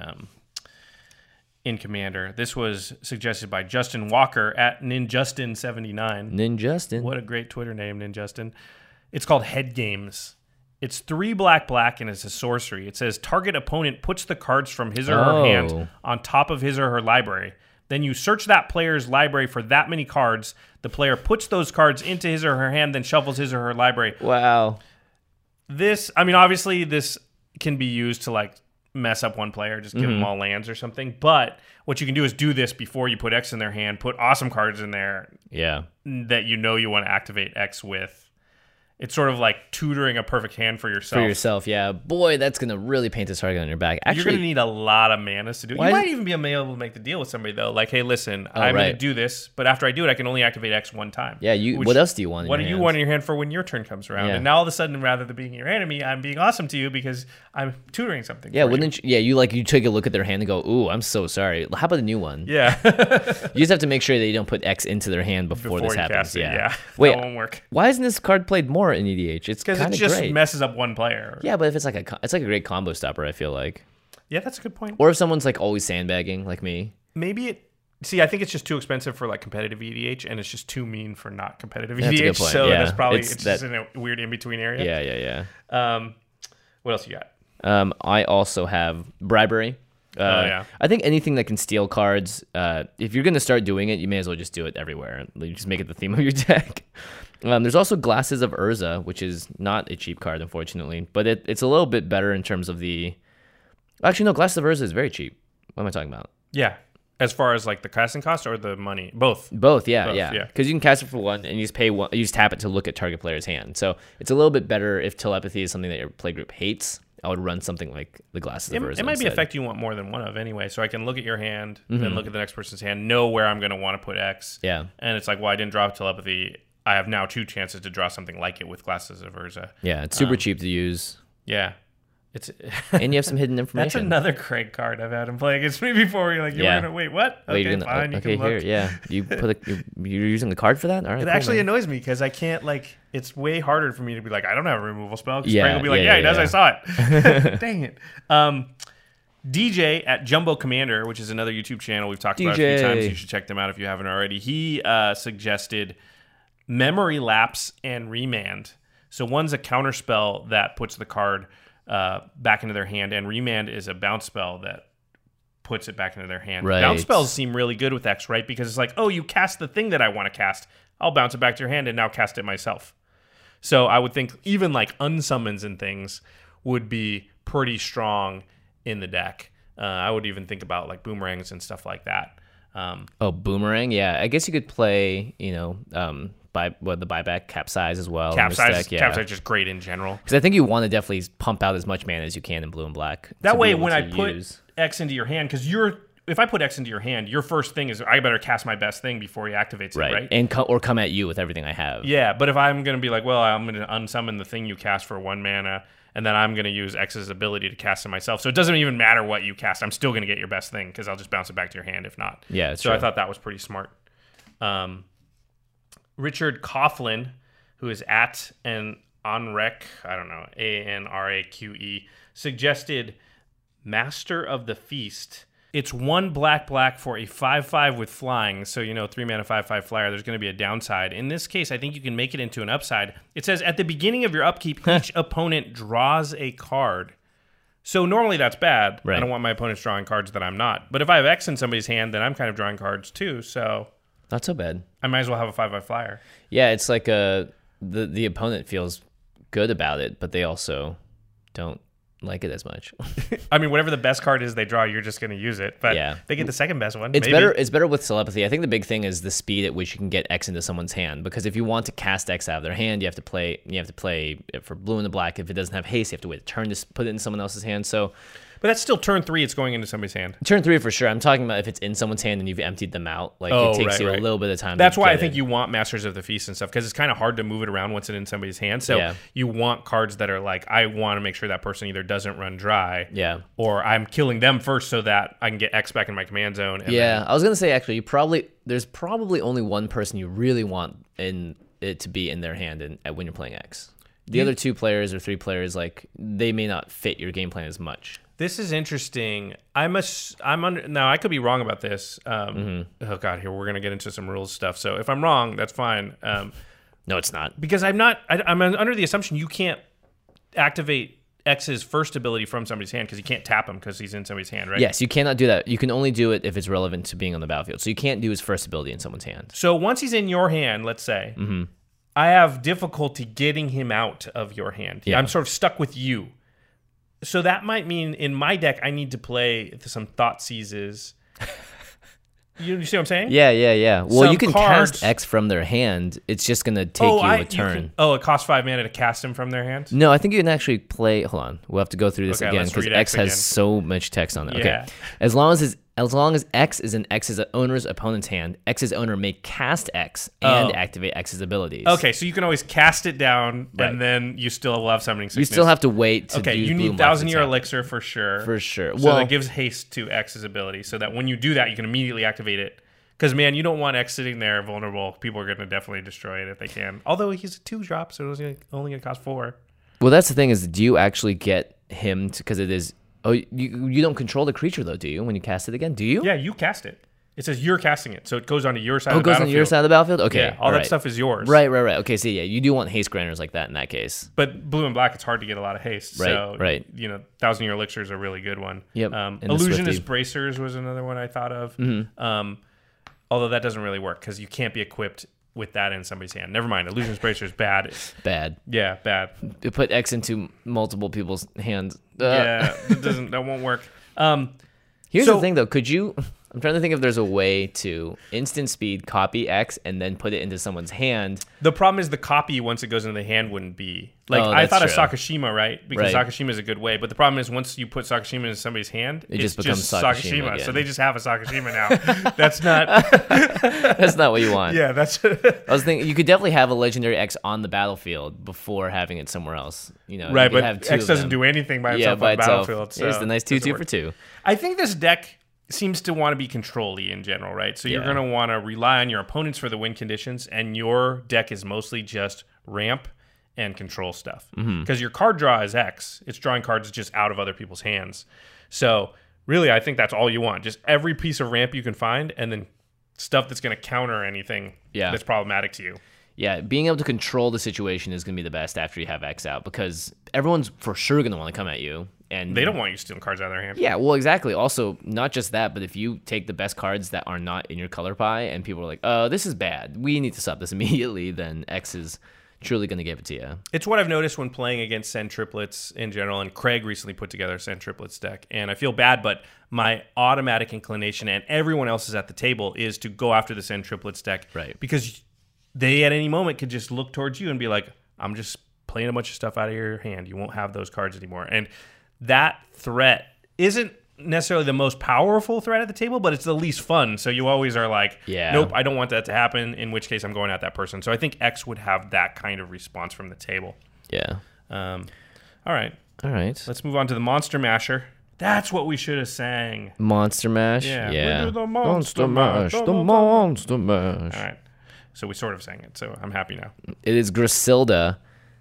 in Commander. This was suggested by Justin Walker at Ninjustin79. Ninjustin. What a great Twitter name, Ninjustin. It's called Head Games. It's 3 black, and it's a sorcery. It says target opponent puts the cards from his or her hand on top of his or her library. Then you search that player's library for that many cards. The player puts those cards into his or her hand, then shuffles his or her library. Wow. Obviously this can be used to like mess up one player, just give them all lands or something. But what you can do is do this before you put X in their hand, put awesome cards in there that you want to activate X with. It's sort of like tutoring a perfect hand for yourself. For yourself, yeah. Boy, that's going to really paint this target on your back. Actually, you're going to need a lot of mana to do it. You might even be able to make the deal with somebody, though. Like, hey, listen, I'm going to do this, but after I do it, I can only activate X one time. Yeah, what else do you want in What your do you hands? want in your hand for when your turn comes around? Yeah. And now all of a sudden, rather than being your enemy, I'm being awesome to you because I'm tutoring something. Yeah, for wouldn't you? Yeah, you take a look at their hand and go, ooh, I'm so sorry. How about a new one? Yeah. You just have to make sure that you don't put X into their hand before this happens. Cast it, yeah. Wait, that won't work. Why isn't this card played more in EDH? It's Because kind it of just great. messes up one player. Yeah, but if it's like a great combo stopper, I feel like. Yeah, that's a good point. Or if someone's like always sandbagging, like me. Maybe it. See, I think it's just too expensive for like competitive EDH, and it's just too mean for not competitive That's a good EDH. point. So Yeah. that's probably It's it's just in a weird in between area. Yeah. What else you got? I also have bribery. Yeah. I think anything that can steal cards, if you're going to start doing it, you may as well just do it everywhere. Like, just make it the theme of your deck. There's also Glasses of Urza, which is not a cheap card, unfortunately, but it's a little bit better in terms of the... Actually, no, Glasses of Urza is very cheap. What am I talking about? Yeah. As far as like the casting cost or the money? Both. Both, yeah. yeah. Because you can cast it for one, and you just pay one. You just tap it to look at target player's hand. So it's a little bit better if telepathy is something that your playgroup hates. I would run something like the Glasses of Urza. It might be instead. effect you want more than one of anyway, so I can look at your hand, then look at the next person's hand, know where I'm going to want to put X. Yeah. And it's like, well, I didn't draw telepathy. I have now 2 chances to draw something like it with Glasses of Urza. Yeah, it's super cheap to use. Yeah. It's And you have some hidden information. That's another Craig card I've had him play against me before. You're like, you're going to wait, what? Wait, Okay, fine. okay, you can here, look. yeah. You you're using the card for that? All right. It cool, actually man. annoys me because I can't, like, it's way harder for me to be like, I don't have a removal spell. Because Yeah, Craig will be like, yeah, he does. yeah. I saw it. Dang it. DJ at Jumbo Commander, which is another YouTube channel we've talked about a few times. You should check them out if you haven't already. He suggested Memory Lapse and Remand. So one's a counter spell that puts the card back into their hand, and Remand is a bounce spell that puts it back into their hand. Right. Bounce spells seem really good with X, right? Because it's like, oh, you cast the thing that I want to cast. I'll bounce it back to your hand and now cast it myself. So I would think even like unsummons and things would be pretty strong in the deck. I would even think about like boomerangs and stuff like that. Boomerang, yeah. I guess you could play, the buyback capsize as well. Capsize Yeah. is just great in general. Because I think you want to definitely pump out as much mana as you can in blue and black. That to way, be able when to I put use. X into your hand, because if I put X into your hand, your first thing is I better cast my best thing before he activates it, right? And or come at you with everything I have. Yeah, but if I'm going to be like, well, I'm going to unsummon the thing you cast for 1 mana, and then I'm going to use X's ability to cast it myself. So it doesn't even matter what you cast. I'm still going to get your best thing because I'll just bounce it back to your hand if not. Yeah, it's so true. I thought that was pretty smart. Richard Coughlin, who is at an Anrek, I don't know, ANRAQE, suggested Master of the Feast. It's 1 black for a 5/5 with flying. So, 3 mana 5/5 flyer, there's going to be a downside. In this case, I think you can make it into an upside. It says at the beginning of your upkeep, each opponent draws a card. So normally that's bad. Right. I don't want my opponents drawing cards that I'm not. But if I have X in somebody's hand, then I'm kind of drawing cards too. So Not so bad. I might as well have a 5/5 flyer. Yeah, it's like the opponent feels good about it, but they also don't like it as much. I mean, whatever the best card is they draw, you're just going to use it. But Yeah. they get the second best one. It's maybe. better. It's better with telepathy. I think the big thing is the speed at which you can get X into someone's hand. Because if you want to cast X out of their hand, you have to play it for blue and the black. If it doesn't have haste, you have to wait a turn to put it in someone else's hand. So But that's still turn 3. It's going into somebody's hand. turn 3 for sure. I'm talking about if it's in someone's hand and you've emptied them out. Like Oh, it takes right, you right. a little bit of time. That's to why I get think it. you want Masters of the Feast and stuff, because it's kind of hard to move it around once it's in somebody's hand. So Yeah. you want cards that are like, I want to make sure that person either doesn't run dry, Yeah. or I'm killing them first so that I can get X back in my command zone. And Yeah, I was gonna say actually, there's probably only one person you really want in it to be in their hand when you're playing X. The other 2 players or 3 players, like they may not fit your game plan as much. This is interesting. Now I could be wrong about this. Oh God, here we're gonna get into some rules stuff. So if I'm wrong, that's fine. No, it's not. Because I'm under the assumption you can't activate X's first ability from somebody's hand because you can't tap him because he's in somebody's hand, right? Yes, you cannot do that. You can only do it if it's relevant to being on the battlefield. So you can't do his first ability in someone's hand. So once he's in your hand, let's say, I have difficulty getting him out of your hand. Yeah. I'm sort of stuck with you. So that might mean in my deck I need to play some Thought Seizes. You see what I'm saying? Yeah. Well, Some you can cards- cast X from their hand. It's just going to take you a turn. It costs 5 mana to cast him from their hand? No, I think you can actually play. Hold on, we'll have to go through this Okay, again let's because read X X has again. so much text on it. Yeah. Okay, as long as X is in X's owner's opponent's hand, X's owner may cast X and activate X's abilities. Okay, so you can always cast it down, Right. and then you still will have Summoning You Sickness. still have to wait to Okay, use you need Blue Mox 1,000-Year attack. Elixir for sure. For sure. So Well, that gives haste to X's ability, so that when you do that, you can immediately activate it. Because, man, you don't want X sitting there vulnerable. People are going to definitely destroy it if they can. Although he's a 2-drop, so it's only going to cost 4. well, that's the thing is, do you actually get him because it is? Oh, you don't control the creature though, do you? When you cast it again, do you? Yeah, you cast it. It says you're casting it, so it goes onto your side Oh, of it the goes battlefield. on your side of the battlefield. Okay, Yeah, all that stuff is yours. Right. Okay, so yeah, you do want haste granters like that in that case. But blue and black, it's hard to get a lot of haste. Right, So, right. 1,000-Year Elixir is a really good one. Yep, and the Illusionist Swifty. Bracers was another one I thought of. Mm-hmm. Although that doesn't really work because you can't be equipped with that in somebody's hand. Never mind. Illusionist Bracers bad. Bad. Yeah, bad. You put X into multiple people's hands. Yeah, that won't work. Here's So- the thing, though. Could you? I'm trying to think if there's a way to instant speed copy X and then put it into someone's hand. The problem is the copy once it goes into the hand wouldn't be like Oh, I that's thought of true. Sakashima, right? Because Right. Sakashima is a good way, but the problem is once you put Sakashima into somebody's hand, It it's just becomes Sakashima again. So they just have a Sakashima now. That's not. That's not what you want. Yeah, that's. I was thinking you could definitely have a legendary X on the battlefield before having it somewhere else. You know, Right, you could but have two X of doesn't them. do anything by Yeah, itself by on the itself. battlefield. So Here's the nice it doesn't 2/2 work. for 2. I think this deck seems to want to be control-y in general, right? So you're Yeah. going to want to rely on your opponents for the win conditions, and your deck is mostly just ramp and control stuff. Because your card draw is X. It's drawing cards just out of other people's hands. So really, I think that's all you want. Just every piece of ramp you can find, and then stuff that's going to counter anything that's problematic to you. Yeah, being able to control the situation is going to be the best after you have X out because everyone's for sure going to want to come at you. And They don't want you stealing cards out of their hand. Yeah, well, exactly. Also, not just that, but if you take the best cards that are not in your color pie and people are like, oh, this is bad, we need to stop this immediately, then X is truly going to give it to you. It's what I've noticed when playing against Send Triplets in general, and Craig recently put together a Send Triplets deck, and I feel bad, but my automatic inclination, and everyone else's at the table, is to go after the Send Triplets deck. Right. Because they, at any moment, could just look towards you and be like, I'm just playing a bunch of stuff out of your hand. You won't have those cards anymore. And that threat isn't necessarily the most powerful threat at the table, but it's the least fun. So you always are like, nope, I don't want that to happen, in which case I'm going at that person. So I think X would have that kind of response from the table. Yeah. All right. All right. Let's move on to the Monster Masher. That's what we should have sang. Monster Mash. Yeah. Yeah. We do the Monster Mash. The Monster Mash. All right. So we sort of sang it, so I'm happy now. It is Griselda,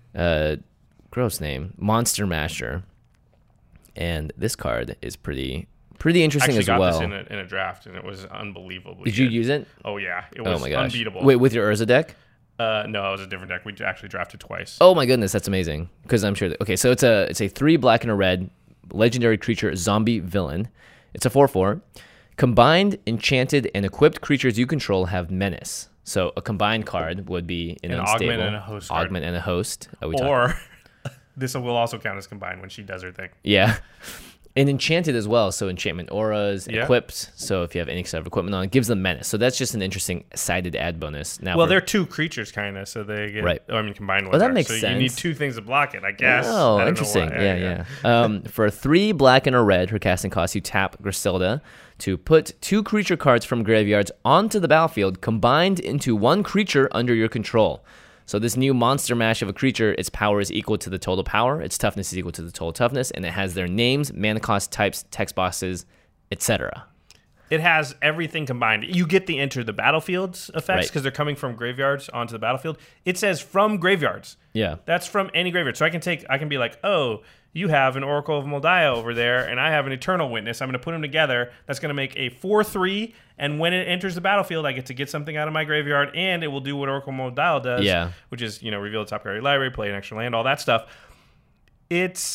gross name, Monster Masher. And this card is pretty interesting Actually as got well. this in a draft, and it was unbelievably Did you good. use it? Oh, yeah. It was Oh my gosh. unbeatable. Wait, with your Urza deck? No, it was a different deck. We actually drafted twice. Oh my goodness, that's amazing. Because I'm sure that, okay, so it's a 3 black and a red legendary creature zombie villain. It's a 4/4. Combined, enchanted, and equipped creatures you control have menace. So a combined card would be an unstable. augment and a host card. Augment and a host. Or this will also count as combined when she does her thing. Yeah. And enchanted as well. So enchantment auras, Yeah. equipped. So if you have any sort of equipment on it, gives them menace. So that's just an interesting sided add bonus. Now, Well, they're two creatures, kind of, so they get. Right. Oh, I mean, combined ones. Well, that are. makes so sense. you need two things to block it, I guess. I Oh, don't know interesting. why. Yeah. For 3 black and a red, her casting cost, you tap Griselda to put 2 creature cards from graveyards onto the battlefield, combined into 1 creature under your control. So this new Monster Mash of a creature, its power is equal to the total power, its toughness is equal to the total toughness, and it has their names, mana cost, types, text boxes, etc. It has everything combined. You get the enter the battlefields effects Right. because they're coming from graveyards onto the battlefield. It says from graveyards. Yeah. That's from any graveyard. So I can be like, oh, you have an Oracle of Moldiah over there, and I have an Eternal Witness. I'm going to put them together. That's going to make a 4/3, and when it enters the battlefield, I get to get something out of my graveyard, and it will do what Oracle of Moldiah does, Yeah. which is, reveal the top card of your library, play an extra land, all that stuff. It's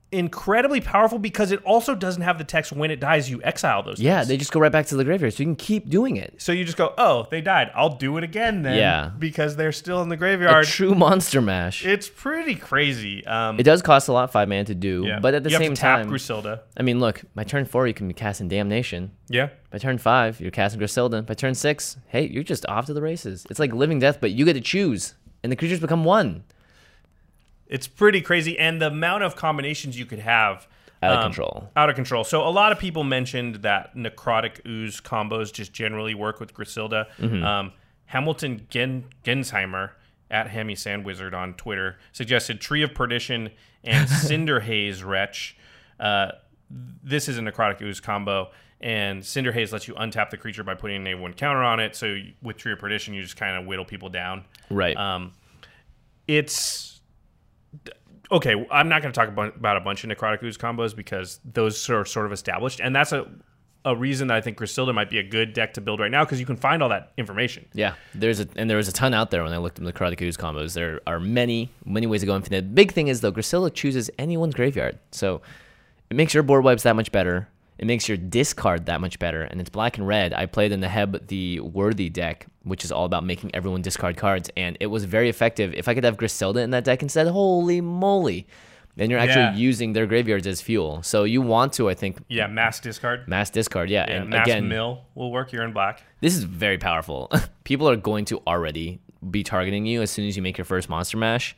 incredibly powerful because it also doesn't have the text when it dies you exile those things. They just go right back to the graveyard, so you can keep doing it. So you just go, oh, they died. I'll do it again then. Yeah. Because they're still in the A graveyard. true monster mash. It's pretty crazy. It does cost a lot, 5 mana to do, but at the you same have to tap time, Griselda. I mean, look, by turn 4 you can be casting Damnation. Yeah. By turn 5 you're casting Griselda. By turn 6, hey, you're just off to the races. It's like Living Death, but you get to choose, and the creatures become 1. It's pretty crazy, and the amount of combinations you could have. Out of control. Out of control. So a lot of people mentioned that Necrotic Ooze combos just generally work with Griselda. Hamilton Gensheimer at Hemi Sandwizard on Twitter suggested Tree of Perdition and Cinder Haze Wretch. This is a Necrotic Ooze combo, and Cinder Haze lets you untap the creature by putting an A1 counter on it. So with Tree of Perdition, you just kind of whittle people down. Right. It's... Okay, I'm not going to talk about a bunch of Necrotic Ooze combos because those are sort of established, and that's a reason that I think Griselda might be a good deck to build right now because you can find all that information. Yeah, there was a ton out there when I looked at the Necrotic Ooze combos. There are many ways to go infinite. The big thing is, though, Griselda chooses anyone's graveyard, so it makes your board wipes that much better. It makes your discard that much better, and it's black and red. I played in the Heb the Worthy deck, which is all about making everyone discard cards, and it was very effective. If I could have Griselda in that deck instead, holy moly. Then you're actually using their graveyards as fuel. So you want to, I think... Yeah, mass discard. Mass discard, yeah. And mass again, mill will work. You're in black. This is very powerful. People are going to already be targeting you as soon as you make your first Monster Mash.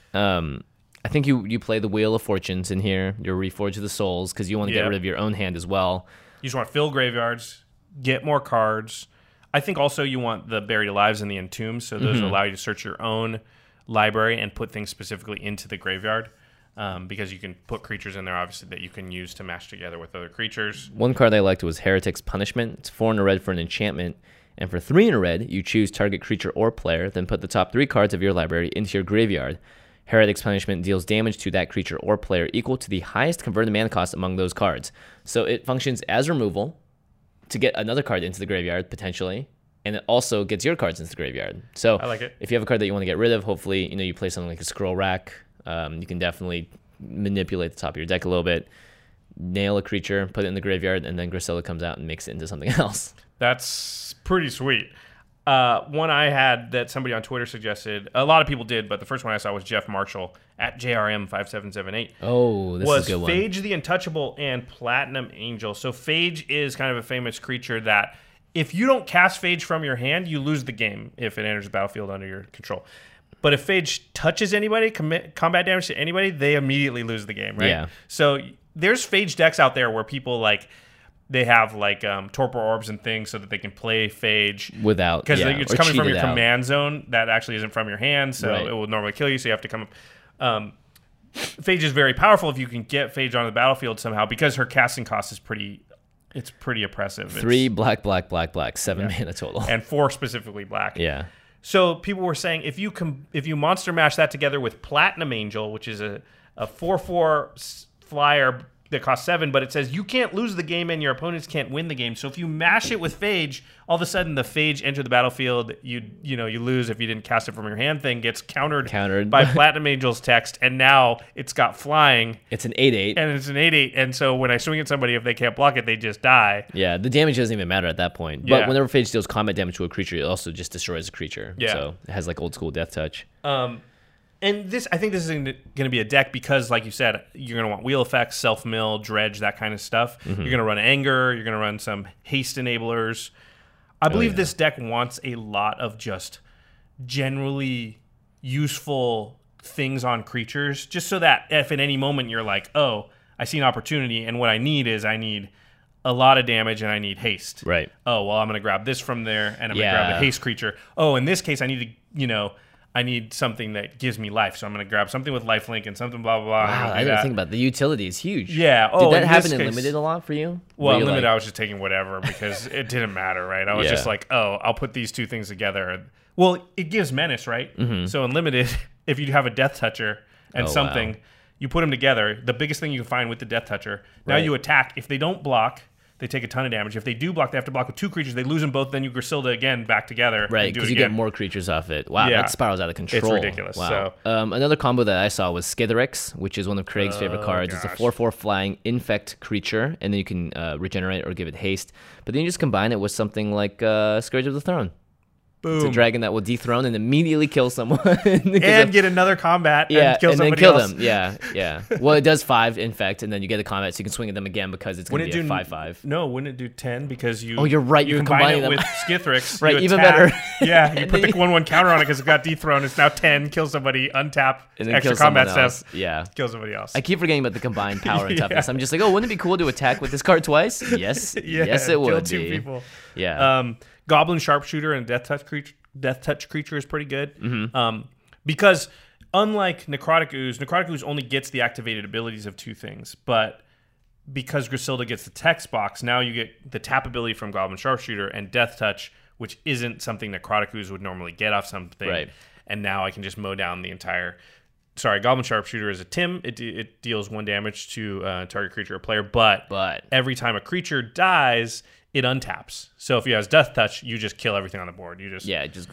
I think you play the Wheel of Fortunes in here, your Reforge of the Souls, because you want to get rid of your own hand as well. You just want to fill graveyards, get more cards. I think also you want the Buried Alives and the Entombed, so those allow you to search your own library and put things specifically into the graveyard, because you can put creatures in there, obviously, that you can use to mash together with other creatures. One card I liked was Heretic's Punishment. It's 4 in a red for an enchantment, and for 3 in a red, you choose target creature or player, then put the top 3 cards of your library into your graveyard. Heretic's Punishment deals damage to that creature or player equal to the highest converted mana cost among those cards. So it functions as removal to get another card into the graveyard, potentially, and it also gets your cards into the graveyard. So I like it. If you have a card that you want to get rid of, hopefully you play something like a Scroll Rack. You can definitely manipulate the top of your deck a little bit, nail a creature, put it in the graveyard, and then Griselda comes out and makes it into something else. That's pretty sweet. One I had that somebody on Twitter suggested, a lot of people did, but the first one I saw was Jeff Marshall at JRM5778. Oh, this is a good one. Phage the Untouchable and Platinum Angel. So Phage is kind of a famous creature that if you don't cast Phage from your hand, you lose the game if it enters the battlefield under your control. But if Phage touches anybody, commit combat damage to anybody, they immediately lose the game, right? Yeah. So there's Phage decks out there where people they have Torpor Orbs and things so that they can play Phage without, because it's coming from your out. command zone that actually isn't from your hand, so Right. it will normally kill you. So you have to come up. Phage is very powerful if you can get Phage on the battlefield somehow because her casting cost is pretty oppressive. 3 black, 7 mana total, and 4 specifically black. Yeah. So people were saying if you monster mash that together with Platinum Angel, which is a 4/4 flyer that costs 7, but it says you can't lose the game and your opponents can't win the game. So if you mash it with Phage, all of a sudden the Phage enter the battlefield, you lose if you didn't cast it from your hand thing gets countered by Platinum Angel's text, and now it's got flying. It's an 8/8. And it's an 8/8, and so when I swing at somebody, if they can't block it, they just die. Yeah, the damage doesn't even matter at that point. Yeah. But whenever Phage deals combat damage to a creature, it also just destroys a creature. Yeah. So it has old school death touch. And I think this is going to be a deck because, like you said, you're going to want wheel effects, self-mill, dredge, that kind of stuff. You're going to run anger. You're going to run some haste enablers. I believe this deck wants a lot of just generally useful things on creatures, just so that if at any moment you're like, oh, I see an opportunity, and what I need is a lot of damage and I need haste. Right. Oh, well, I'm going to grab this from there, and I'm going to grab a haste creature. Oh, in this case, I need something that gives me life, so I'm going to grab something with lifelink and something blah, blah, blah. Wow, I didn't think about it. The utility is huge. Yeah. Did that happen in Limited a lot for you? Well, in Limited, I was just taking whatever because it didn't matter, right? I was just like, oh, I'll put these two things together. Well, it gives menace, right? Mm-hmm. So in Limited, if you have a Death Toucher and you put them together, the biggest thing you can find with the Death Toucher, now you attack. If they don't block, they take a ton of damage. If they do block, they have to block with 2 creatures. They lose them both, then you Griselda again back together. Right, because you get more creatures off it. Wow, that spirals out of control. It's ridiculous. Wow. So. Another combo that I saw was Skithiryx, which is one of Craig's favorite cards. Gosh. It's a 4/4 flying infect creature, and then you can regenerate or give it haste. But then you just combine it with something like Scourge of the Throne. Boom. It's a dragon that will dethrone and immediately kill someone. and get another combat and kill somebody then kill else. them. Yeah. Well, it does 5 infect, and then you get a combat, so you can swing at them again because it's going to be a 5/5. No, wouldn't it do 10 because you... Oh, you're right. You combine it them with Skithiryx. Right, even better. Yeah, you put the 1/1 counter on it because it got dethroned. It's now 10. Kill somebody, untap, and then extra combat stuff. Yeah. Kill somebody else. I keep forgetting about the combined power and toughness. I'm just like, wouldn't it be cool to attack with this card twice? Yes. Yes, it would kill 2 be. people. Yeah. Goblin Sharpshooter and Death Touch creature is pretty good. Mm-hmm. Because unlike Necrotic Ooze only gets the activated abilities of 2 things. But because Griselda gets the text box, now you get the tap ability from Goblin Sharpshooter and Death Touch, which isn't something Necrotic Ooze would normally get off something. Right. And now I can just mow down the entire... Sorry, Goblin Sharpshooter is a Tim. It deals 1 damage to target creature or player, but every time a creature dies... it untaps. So if he has Death Touch, you just kill everything on the board. You just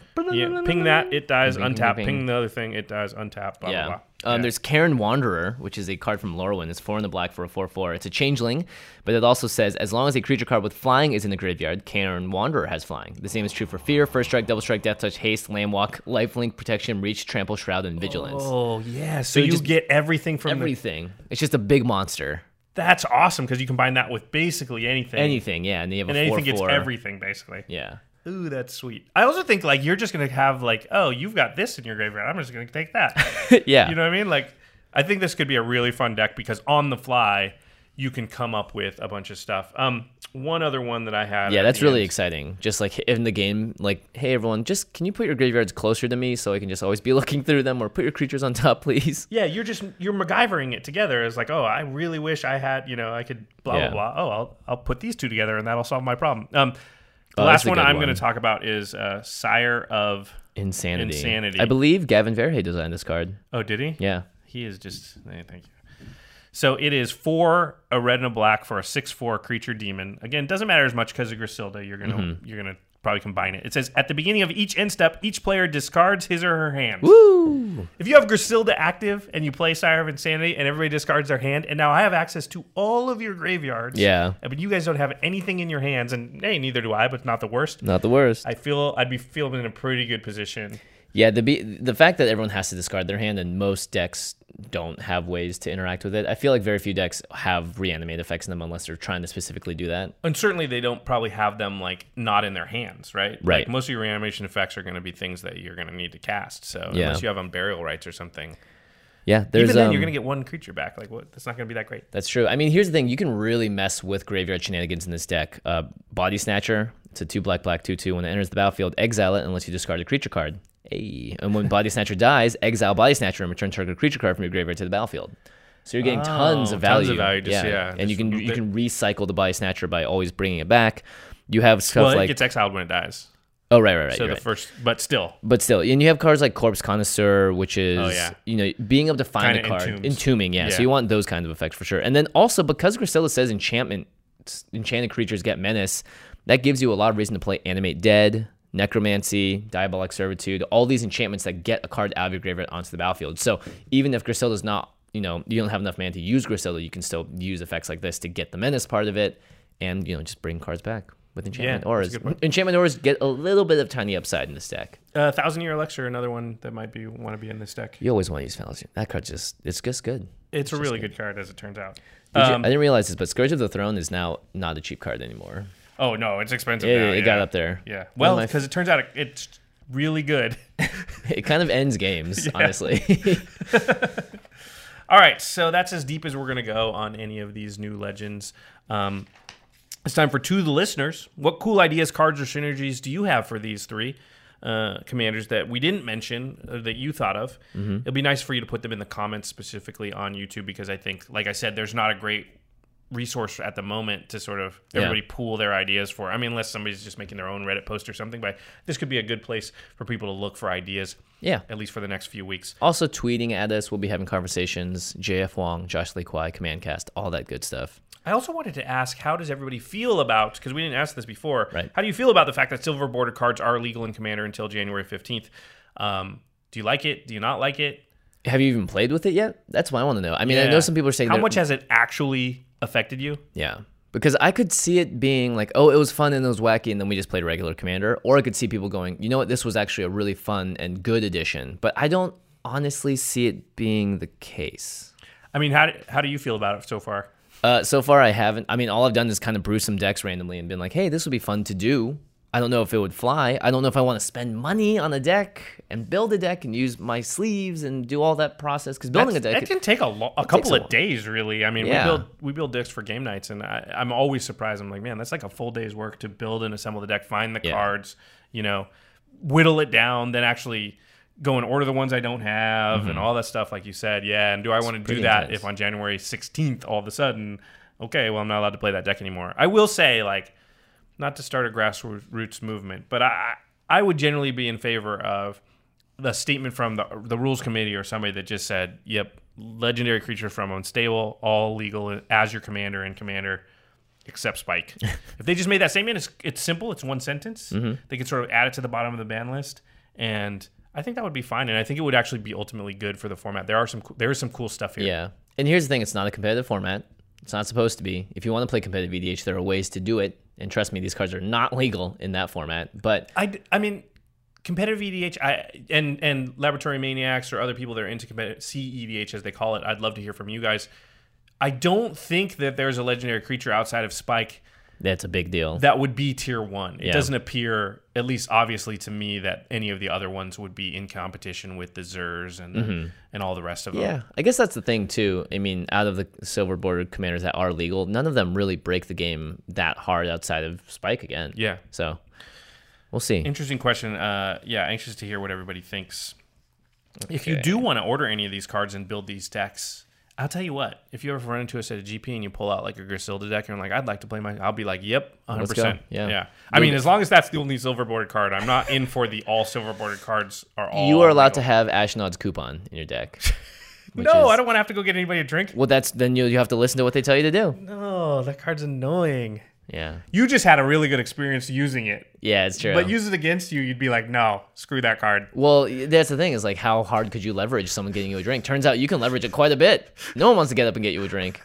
ping that, it dies, untap. Ping the other thing, it dies, untap. Blah blah blah. There's Karen Wanderer, which is a card from Lorwyn. It's 4 in the black for a 4/4. It's a changeling, but it also says as long as a creature card with flying is in the graveyard, Karen Wanderer has flying. The same is true for Fear, First Strike, Double Strike, Death Touch, Haste, Landwalk, Lifelink, Protection, Reach, Trample, Shroud, and Vigilance. Oh yeah, so you just get everything from everything. It's just a big monster. That's awesome because you combine that with basically anything. Anything, yeah, and you have a 4/4. Anything gets everything basically. Yeah. Ooh, that's sweet. I also think like you're just gonna have like, oh, you've got this in your graveyard. I'm just gonna take that. Yeah. You know what I mean? Like, I think this could be a really fun deck because on the fly you can come up with a bunch of stuff. One other one that I had. Yeah, that's really exciting. Just like in the game, like, hey everyone, just can you put your graveyards closer to me so I can just always be looking through them, or put your creatures on top, please. Yeah, you're MacGyvering it together. It's like, oh, I really wish I had, I could blah blah blah. Oh, I'll put these 2 together and that'll solve my problem. The last one I'm going to talk about is Sire of Insanity. I believe Gavin Verhey designed this card. Oh, did he? Yeah. He is just... Thank you. So it is 4, a red and a black for a 6/4 creature demon. Again, doesn't matter as much because of Griselda. You're gonna probably combine it. It says at the beginning of each end step, each player discards his or her hand. Woo! If you have Griselda active and you play Sire of Insanity and everybody discards their hand, and now I have access to all of your graveyards. Yeah. But you guys don't have anything in your hands, and hey, neither do I. But not the worst. Not the worst. I'd be feeling in a pretty good position. Yeah, the fact that everyone has to discard their hand and most decks don't have ways to interact with it. I feel like very few decks have reanimate effects in them unless they're trying to specifically do that. And certainly they don't probably have them like not in their hands, right? Right. Like most of your reanimation effects are going to be things that you're going to need to cast. So unless you have Unburial Rights or something. Yeah, even then you're going to get 1 creature back. Like what? That's not going to be that great. That's true. I mean, here's the thing: you can really mess with graveyard shenanigans in this deck. Body Snatcher. It's a 2/black 2/2. When it enters the battlefield, exile it unless you discard a creature card. Hey. And when Body Snatcher dies, exile Body Snatcher and return target creature card from your graveyard to the battlefield. So you're getting tons of value. And you can recycle the Body Snatcher by always bringing it back. You have stuff it gets exiled when it dies. Oh, right. So first, but still. And you have cards like Corpse Connoisseur, which is, being able to find a card. Entombing, yeah. So you want those kinds of effects for sure. And then also, because Griselda says enchanted creatures get menace, that gives you a lot of reason to play Animate Dead, Necromancy, Diabolic Servitude, all these enchantments that get a card out of your graveyard onto the battlefield. So even if Griselda's not, you don't have enough mana to use Griselda, you can still use effects like this to get the menace part of it and, just bring cards back with enchantment auras. Enchantment auras get a little bit of tiny upside in this deck. 1,000-Year Elixir, another one that might want to be in this deck. You always want to use 1,000. That card it's just good. It's a really good card, as it turns out. I didn't realize this, but Scourge of the Throne is now not a cheap card anymore. Oh, no, it's expensive now. It got up there. Yeah. Well, because it turns out it's really good. It kind of ends games, honestly. All right, so that's as deep as we're going to go on any of these new legends. It's time for To the Listeners. What cool ideas, cards, or synergies do you have for these 3 commanders that we didn't mention that you thought of? It'll be nice for you to put them in the comments specifically on YouTube because I think, like I said, there's not a great resource at the moment to sort of everybody pool their ideas for. I mean, unless somebody's just making their own Reddit post or something, but this could be a good place for people to look for ideas. Yeah. At least for the next few weeks. Also tweeting at us. We'll be having conversations. JF Wong, Josh Lee Kwai, Commandcast, all that good stuff. I also wanted to ask, how does everybody feel about, because we didn't ask this before, right. How do you feel about the fact that silver bordered cards are legal in Commander until January 15th? Do you like it? Do you not like it? Have you even played with it yet? That's what I want to know. I mean, I know some people are saying... How much has it actually affected you? Yeah. Because I could see it being like, oh, it was fun and it was wacky, and then we just played regular Commander. Or I could see people going, you know what, this was actually a really fun and good addition. But I don't honestly see it being the case. I mean, how do you feel about it so far? So far, I haven't. I mean, all I've done is kind of brew some decks randomly and been like, hey, this would be fun to do. I don't know if it would fly. I don't know if I want to spend money on a deck and build a deck and use my sleeves and do all that process. Because building a deck... That can take a couple of days, really. I mean, we build decks for game nights, and I'm always surprised. I'm like, man, that's like a full day's work to build and assemble the deck, find the cards, whittle it down, then actually go and order the ones I don't have and all that stuff, like you said. Yeah, and do I want to do that if on January 16th, all of a sudden, okay, well, I'm not allowed to play that deck anymore. I will say, like, not to start a grassroots movement, but I would generally be in favor of the statement from the rules committee or somebody that just said, yep, legendary creature from Unstable, all legal as your commander and commander, except Spike. If they just made that statement, it's simple. It's one sentence. They could sort of add it to the bottom of the ban list, and I think that would be fine. And I think it would actually be ultimately good for the format. There is some cool stuff here. Yeah, and here's the thing: it's not a competitive format. It's not supposed to be. If you want to play competitive EDH, there are ways to do it. And trust me, these cards are not legal in that format. But I mean, competitive EDH and Laboratory Maniacs or other people that are into competitive CEDH, as they call it, I'd love to hear from you guys. I don't think that there's a legendary creature outside of Spike that's a big deal. That would be tier 1. It doesn't appear, at least obviously to me, that any of the other ones would be in competition with the Zers and all the rest of them. Yeah, I guess that's the thing too. I mean, out of the silver bordered commanders that are legal, none of them really break the game that hard outside of Spike again. Yeah. So we'll see. Interesting question. Anxious to hear what everybody thinks. Okay. If you do want to order any of these cards and build these decks, I'll tell you what, if you ever run into us at a GP and you pull out like a Griselda deck and you're like, I'd like to play I'll be like, yep, 100%. Yeah. I mean, as long as that's the only silver bordered card, I'm not in for the all silver bordered cards are all. You are allowed to have Ashnod's coupon in your deck. No, I don't want to have to go get anybody a drink. Well, then you have to listen to what they tell you to do. No, that card's annoying. Yeah. You just had a really good experience using it. Yeah, it's true. But use it against you, you'd be like, no, screw that card. Well, that's the thing is like, how hard could you leverage someone getting you a drink? Turns out you can leverage it quite a bit. No one wants to get up and get you a drink.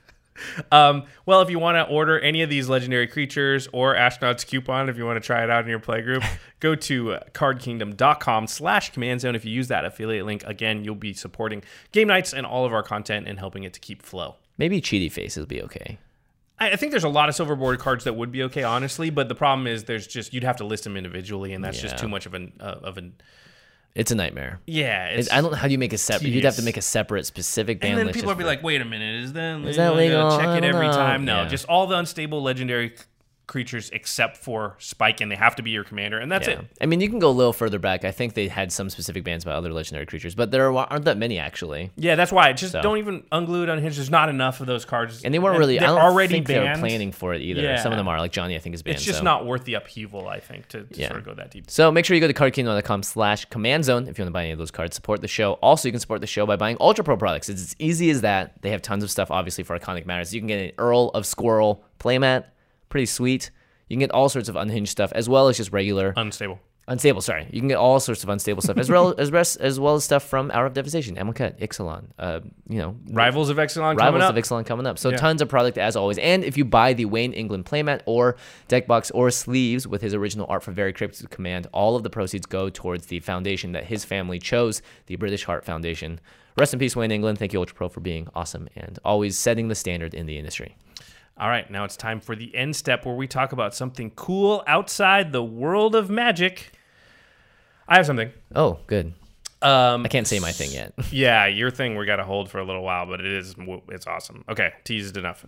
Well, if you want to order any of these legendary creatures or Ashnod's coupon, if you want to try it out in your playgroup, go to cardkingdom.com/command zone. If you use that affiliate link, again, you'll be supporting game nights and all of our content and helping it to keep flow. Maybe Cheaty Face will be okay. I think there's a lot of silver bordered cards that would be okay, honestly, but the problem is you'd have to list them individually, and that's just too much of an. It's a nightmare. Yeah, I don't know how do you make a separate. You'd have to make a separate specific ban list. And then people would be like, "Wait a minute, is that legal? Check it every time." No, just all the unstable legendary creatures except for Spike, and they have to be your commander, and that's it. I mean, you can go a little further back. I think they had some specific bans about other legendary creatures, but there aren't that many actually. Yeah, that's why. Don't even unglued, unhinged. There's not enough of those cards, and they weren't really. They're I don't already think banned. They're planning for it either. Yeah. Some of them are, like Johnny, I think is banned. It's just not worth the upheaval, I think, to sort of go that deep. So make sure you go to cardkingdom.com/command zone if you want to buy any of those cards. Support the show. Also, you can support the show by buying Ultra Pro products. It's as easy as that. They have tons of stuff, obviously, for Iconic Matters. You can get an Earl of Squirrel playmat, pretty sweet. You can get all sorts of unhinged stuff as well as just regular unstable. Sorry, you can get all sorts of unstable stuff as well as stuff from Hour of Devastation, Amonkhet, Ixalan. Rivals of Ixalan coming up. So tons of product as always. And if you buy the Wayne England playmat or deck box or sleeves with his original art for Very Cryptic Command, all of the proceeds go towards the foundation that his family chose, the British Heart Foundation. Rest in peace, Wayne England. Thank you, Ultra Pro, for being awesome and always setting the standard in the industry. All right, now it's time for the end step where we talk about something cool outside the world of Magic. I have something. Oh, good. I can't say my thing yet. Yeah, your thing we got to hold for a little while, but it's awesome. Okay, teased enough.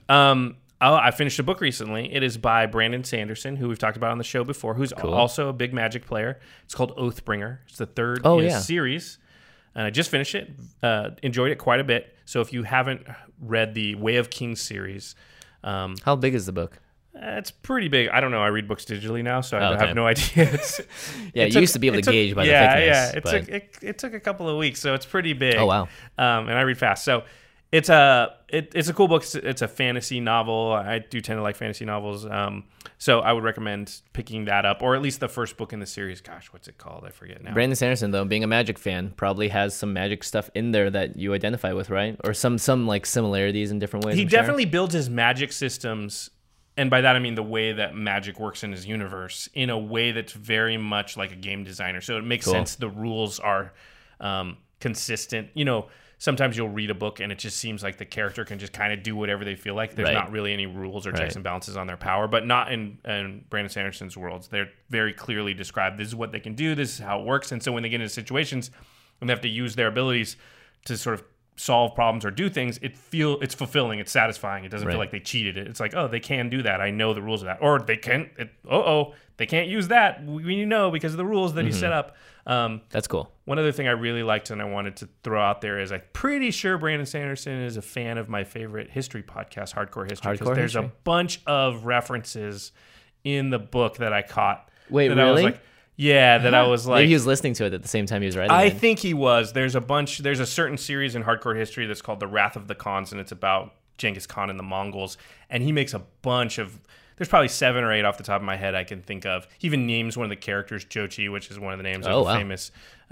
I finished a book recently. It is by Brandon Sanderson, who we've talked about on the show before, who's also a big Magic player. It's called Oathbringer. It's the third in a series. And I just finished it. Enjoyed it quite a bit. So if you haven't read the Way of Kings series, How big is the book? It's pretty big. I don't know. I read books digitally now, so I okay. have no idea. You used to be able to gauge by the thickness. Yeah. It took a couple of weeks, so it's pretty big. Oh, wow. And I read fast. So it's a cool book. It's a fantasy novel. I do tend to like fantasy novels. So I would recommend picking that up, or at least the first book in the series. Gosh, what's it called? I forget now. Brandon Sanderson, though, being a Magic fan, probably has some Magic stuff in there that you identify with, right? Or some like similarities in different ways. He definitely builds his Magic systems. And by that, I mean the way that Magic works in his universe in a way that's very much like a game designer. So it makes sense. The rules are consistent. Sometimes you'll read a book and it just seems like the character can just kind of do whatever they feel like. There's not really any rules or checks and balances on their power, but not in Brandon Sanderson's worlds. They're very clearly described. This is what they can do. This is how it works. And so when they get into situations and they have to use their abilities to sort of solve problems or do things, it's fulfilling, it's satisfying. It doesn't feel like they cheated it. It's like, oh, they can do that. I know the rules of that. Or they can't. They can't use that. We know because of the rules that he set up. That's cool. One other thing I really liked and I wanted to throw out there is I'm pretty sure Brandon Sanderson is a fan of my favorite history podcast, Hardcore History. Because there's a bunch of references in the book that I caught. Wait, really? I was like, I was like... Maybe he was listening to it at the same time he was writing I think he was. There's a certain series in Hardcore History that's called The Wrath of the Khans, and it's about Genghis Khan and the Mongols. And he makes a bunch of... There's probably 7 or 8 off the top of my head I can think of. He even names one of the characters Jochi, which is one of the names of the famous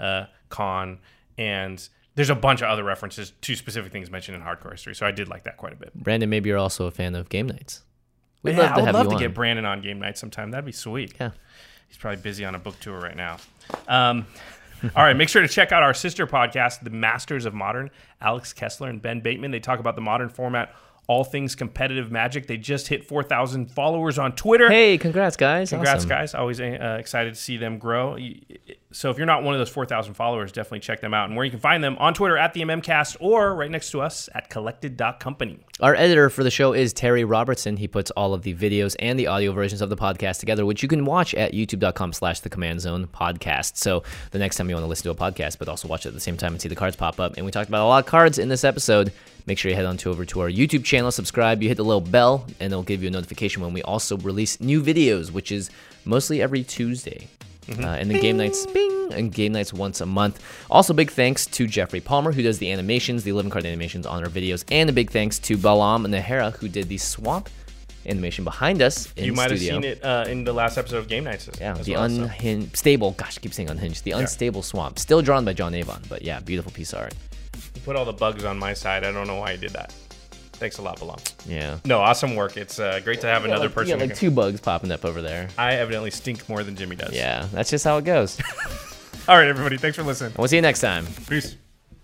Khan. And there's a bunch of other references to specific things mentioned in Hardcore History. So I did like that quite a bit. Brandon, maybe you're also a fan of game nights. I would love to get Brandon on game night sometime. That'd be sweet. Yeah. He's probably busy on a book tour right now. All right, make sure to check out our sister podcast, The Masters of Modern. Alex Kessler and Ben Bateman. They talk about the modern format, all things competitive Magic. They just hit 4,000 followers on Twitter. Hey, congrats, guys. Congrats, awesome. guys. Always excited to see them grow. So if you're not one of those 4,000 followers, definitely check them out. And where you can find them on Twitter at the MMCast or right next to us at collected.company. Our editor for the show is Terry Robertson. He puts all of the videos and the audio versions of the podcast together, which you can watch at youtube.com/theCommandZonePodcast. So the next time you want to listen to a podcast, but also watch it at the same time and see the cards pop up. And we talked about a lot of cards in this episode. Make sure you head on over to our YouTube channel, subscribe, you hit the little bell, and it'll give you a notification when we also release new videos, which is mostly every Tuesday. And then game nights, and game nights once a month. Also, big thanks to Jeffrey Palmer, who does the animations, the 11 card animations on our videos, and a big thanks to Balam Nahara, who did the swamp animation behind us in You might studio. have seen it in the last episode of Game Nights. Yeah, the unstable, gosh, I keep saying unhinged, the unstable swamp, still drawn by John Avon, but yeah, beautiful piece of art. You put all the bugs on my side. I don't know why you did that. Thanks a lot, Balam. Yeah. No, awesome work. It's great to have another person. Yeah, like 2 bugs popping up over there. I evidently stink more than Jimmy does. Yeah, that's just how it goes. All right, everybody. Thanks for listening. We'll see you next time. Peace.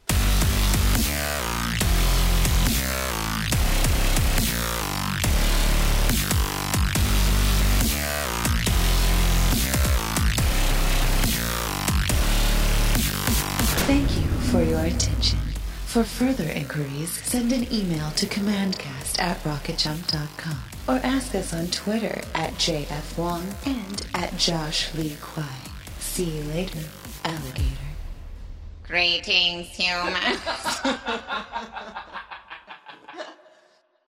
Thank you for your attention. For further inquiries, send an email to commandcast@rocketjump.com or ask us on Twitter at JFWong and at Josh Lee Kwai. See you later, alligator. Greetings, humans.